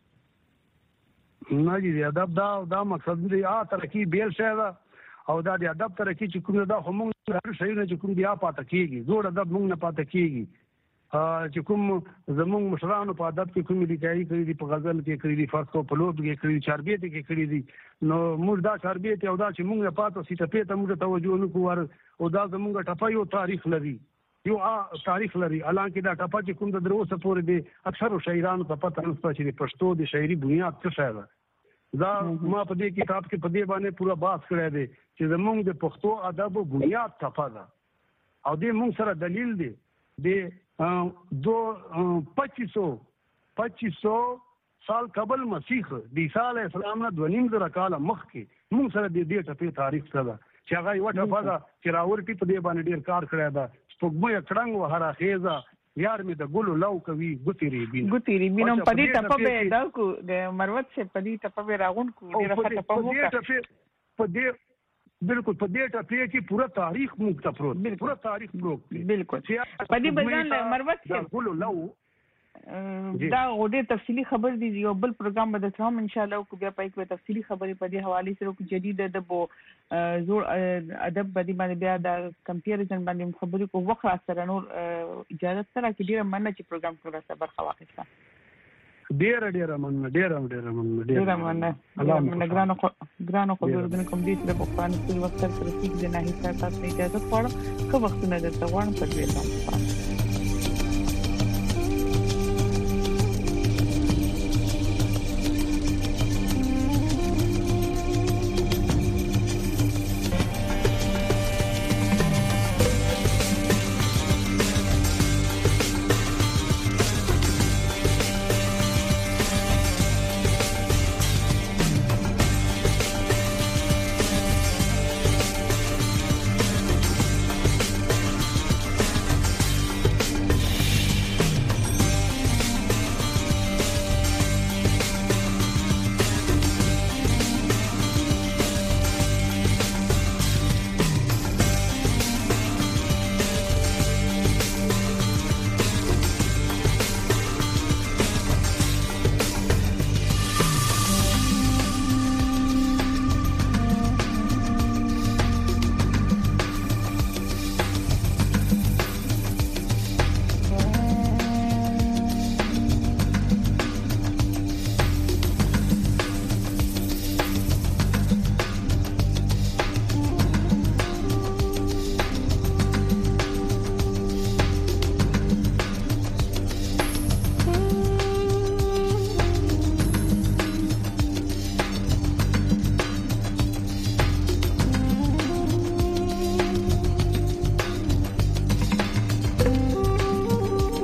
نه دي ادب دا دا مقصد دی ا ترقی بیل شه دا او دا د ادب ترقی چې کوم دا هم هر شي نه چې کوم دی پاتې کیږي زوړ ادب موږ نه پاتې کیږي چې کوم زموږ مشرانو په ادب کې کوم لیکایي کړی دي په غزل کې کړی دي فارسو په لوب کې کړی چاربیت کې کړی دي نو موږ دا چاربیت او دا چې موږ نه پاتو سي ته ته موږ توجه نه کوو او دا زموږ ټپه یو تاریخ لري یو تاریخ لري الانکه دا ټپه چې کوم د دروسه پورې دي اکثر شاعرانو ته پته نشته چې پښتو د شاعري بنیاد څه شی ده دا ما په دې کتاب کې په دې باندې پورا باس کړی دی چې زموږ د پښتو ادب بنیاد ټپه ده او دې موږ سره دلیل دی د دو پچیسو پچیسو سال قبل مسیح د عیسی علیه السلام نه دوه نیم زره کاله مخکې موږ سره د دې ټپې تاریخ سره چې هغه یو ټپه ده چې راورټي په دې باندې ډیر کار کړی ده سپوږمۍ کړنګ وهره خیزه یار می د ګلو لو کوي ګوتی ریبین ګوتی ریبین په دې ټپه به دا کو د مروت سے په دې ټپه به راغون کو ډیره ښه ټپه مو په دې بالکل په دې ټپه کې پورا تاریخ موږ ته پروت دی پورا تاریخ پروت دی بالکل په دې بزن مروت سے ګلو لو دا غوډه تفصیلی خبر دی یو بل پروګرام به درته هم ان شاء الله کو بیا پای کې تفصیلی خبرې په دې حواله سره کو جدید ادب او زوړ ادب باندې باندې بیا دا کمپیریزن باندې خبرې کو وخت سره نور اجازه سره کې ډیره مننه چې پروګرام کوله صبر خواخسته ډیره ډیره مننه ډیره ډیره مننه ډیره مننه الله ګرانو ګرانو خبرونه کوم دي چې په پخواني وخت سره ترڅیږي نه هیڅ تاسو اجازه غواړم خو وختونه درته غواړم په دې باندې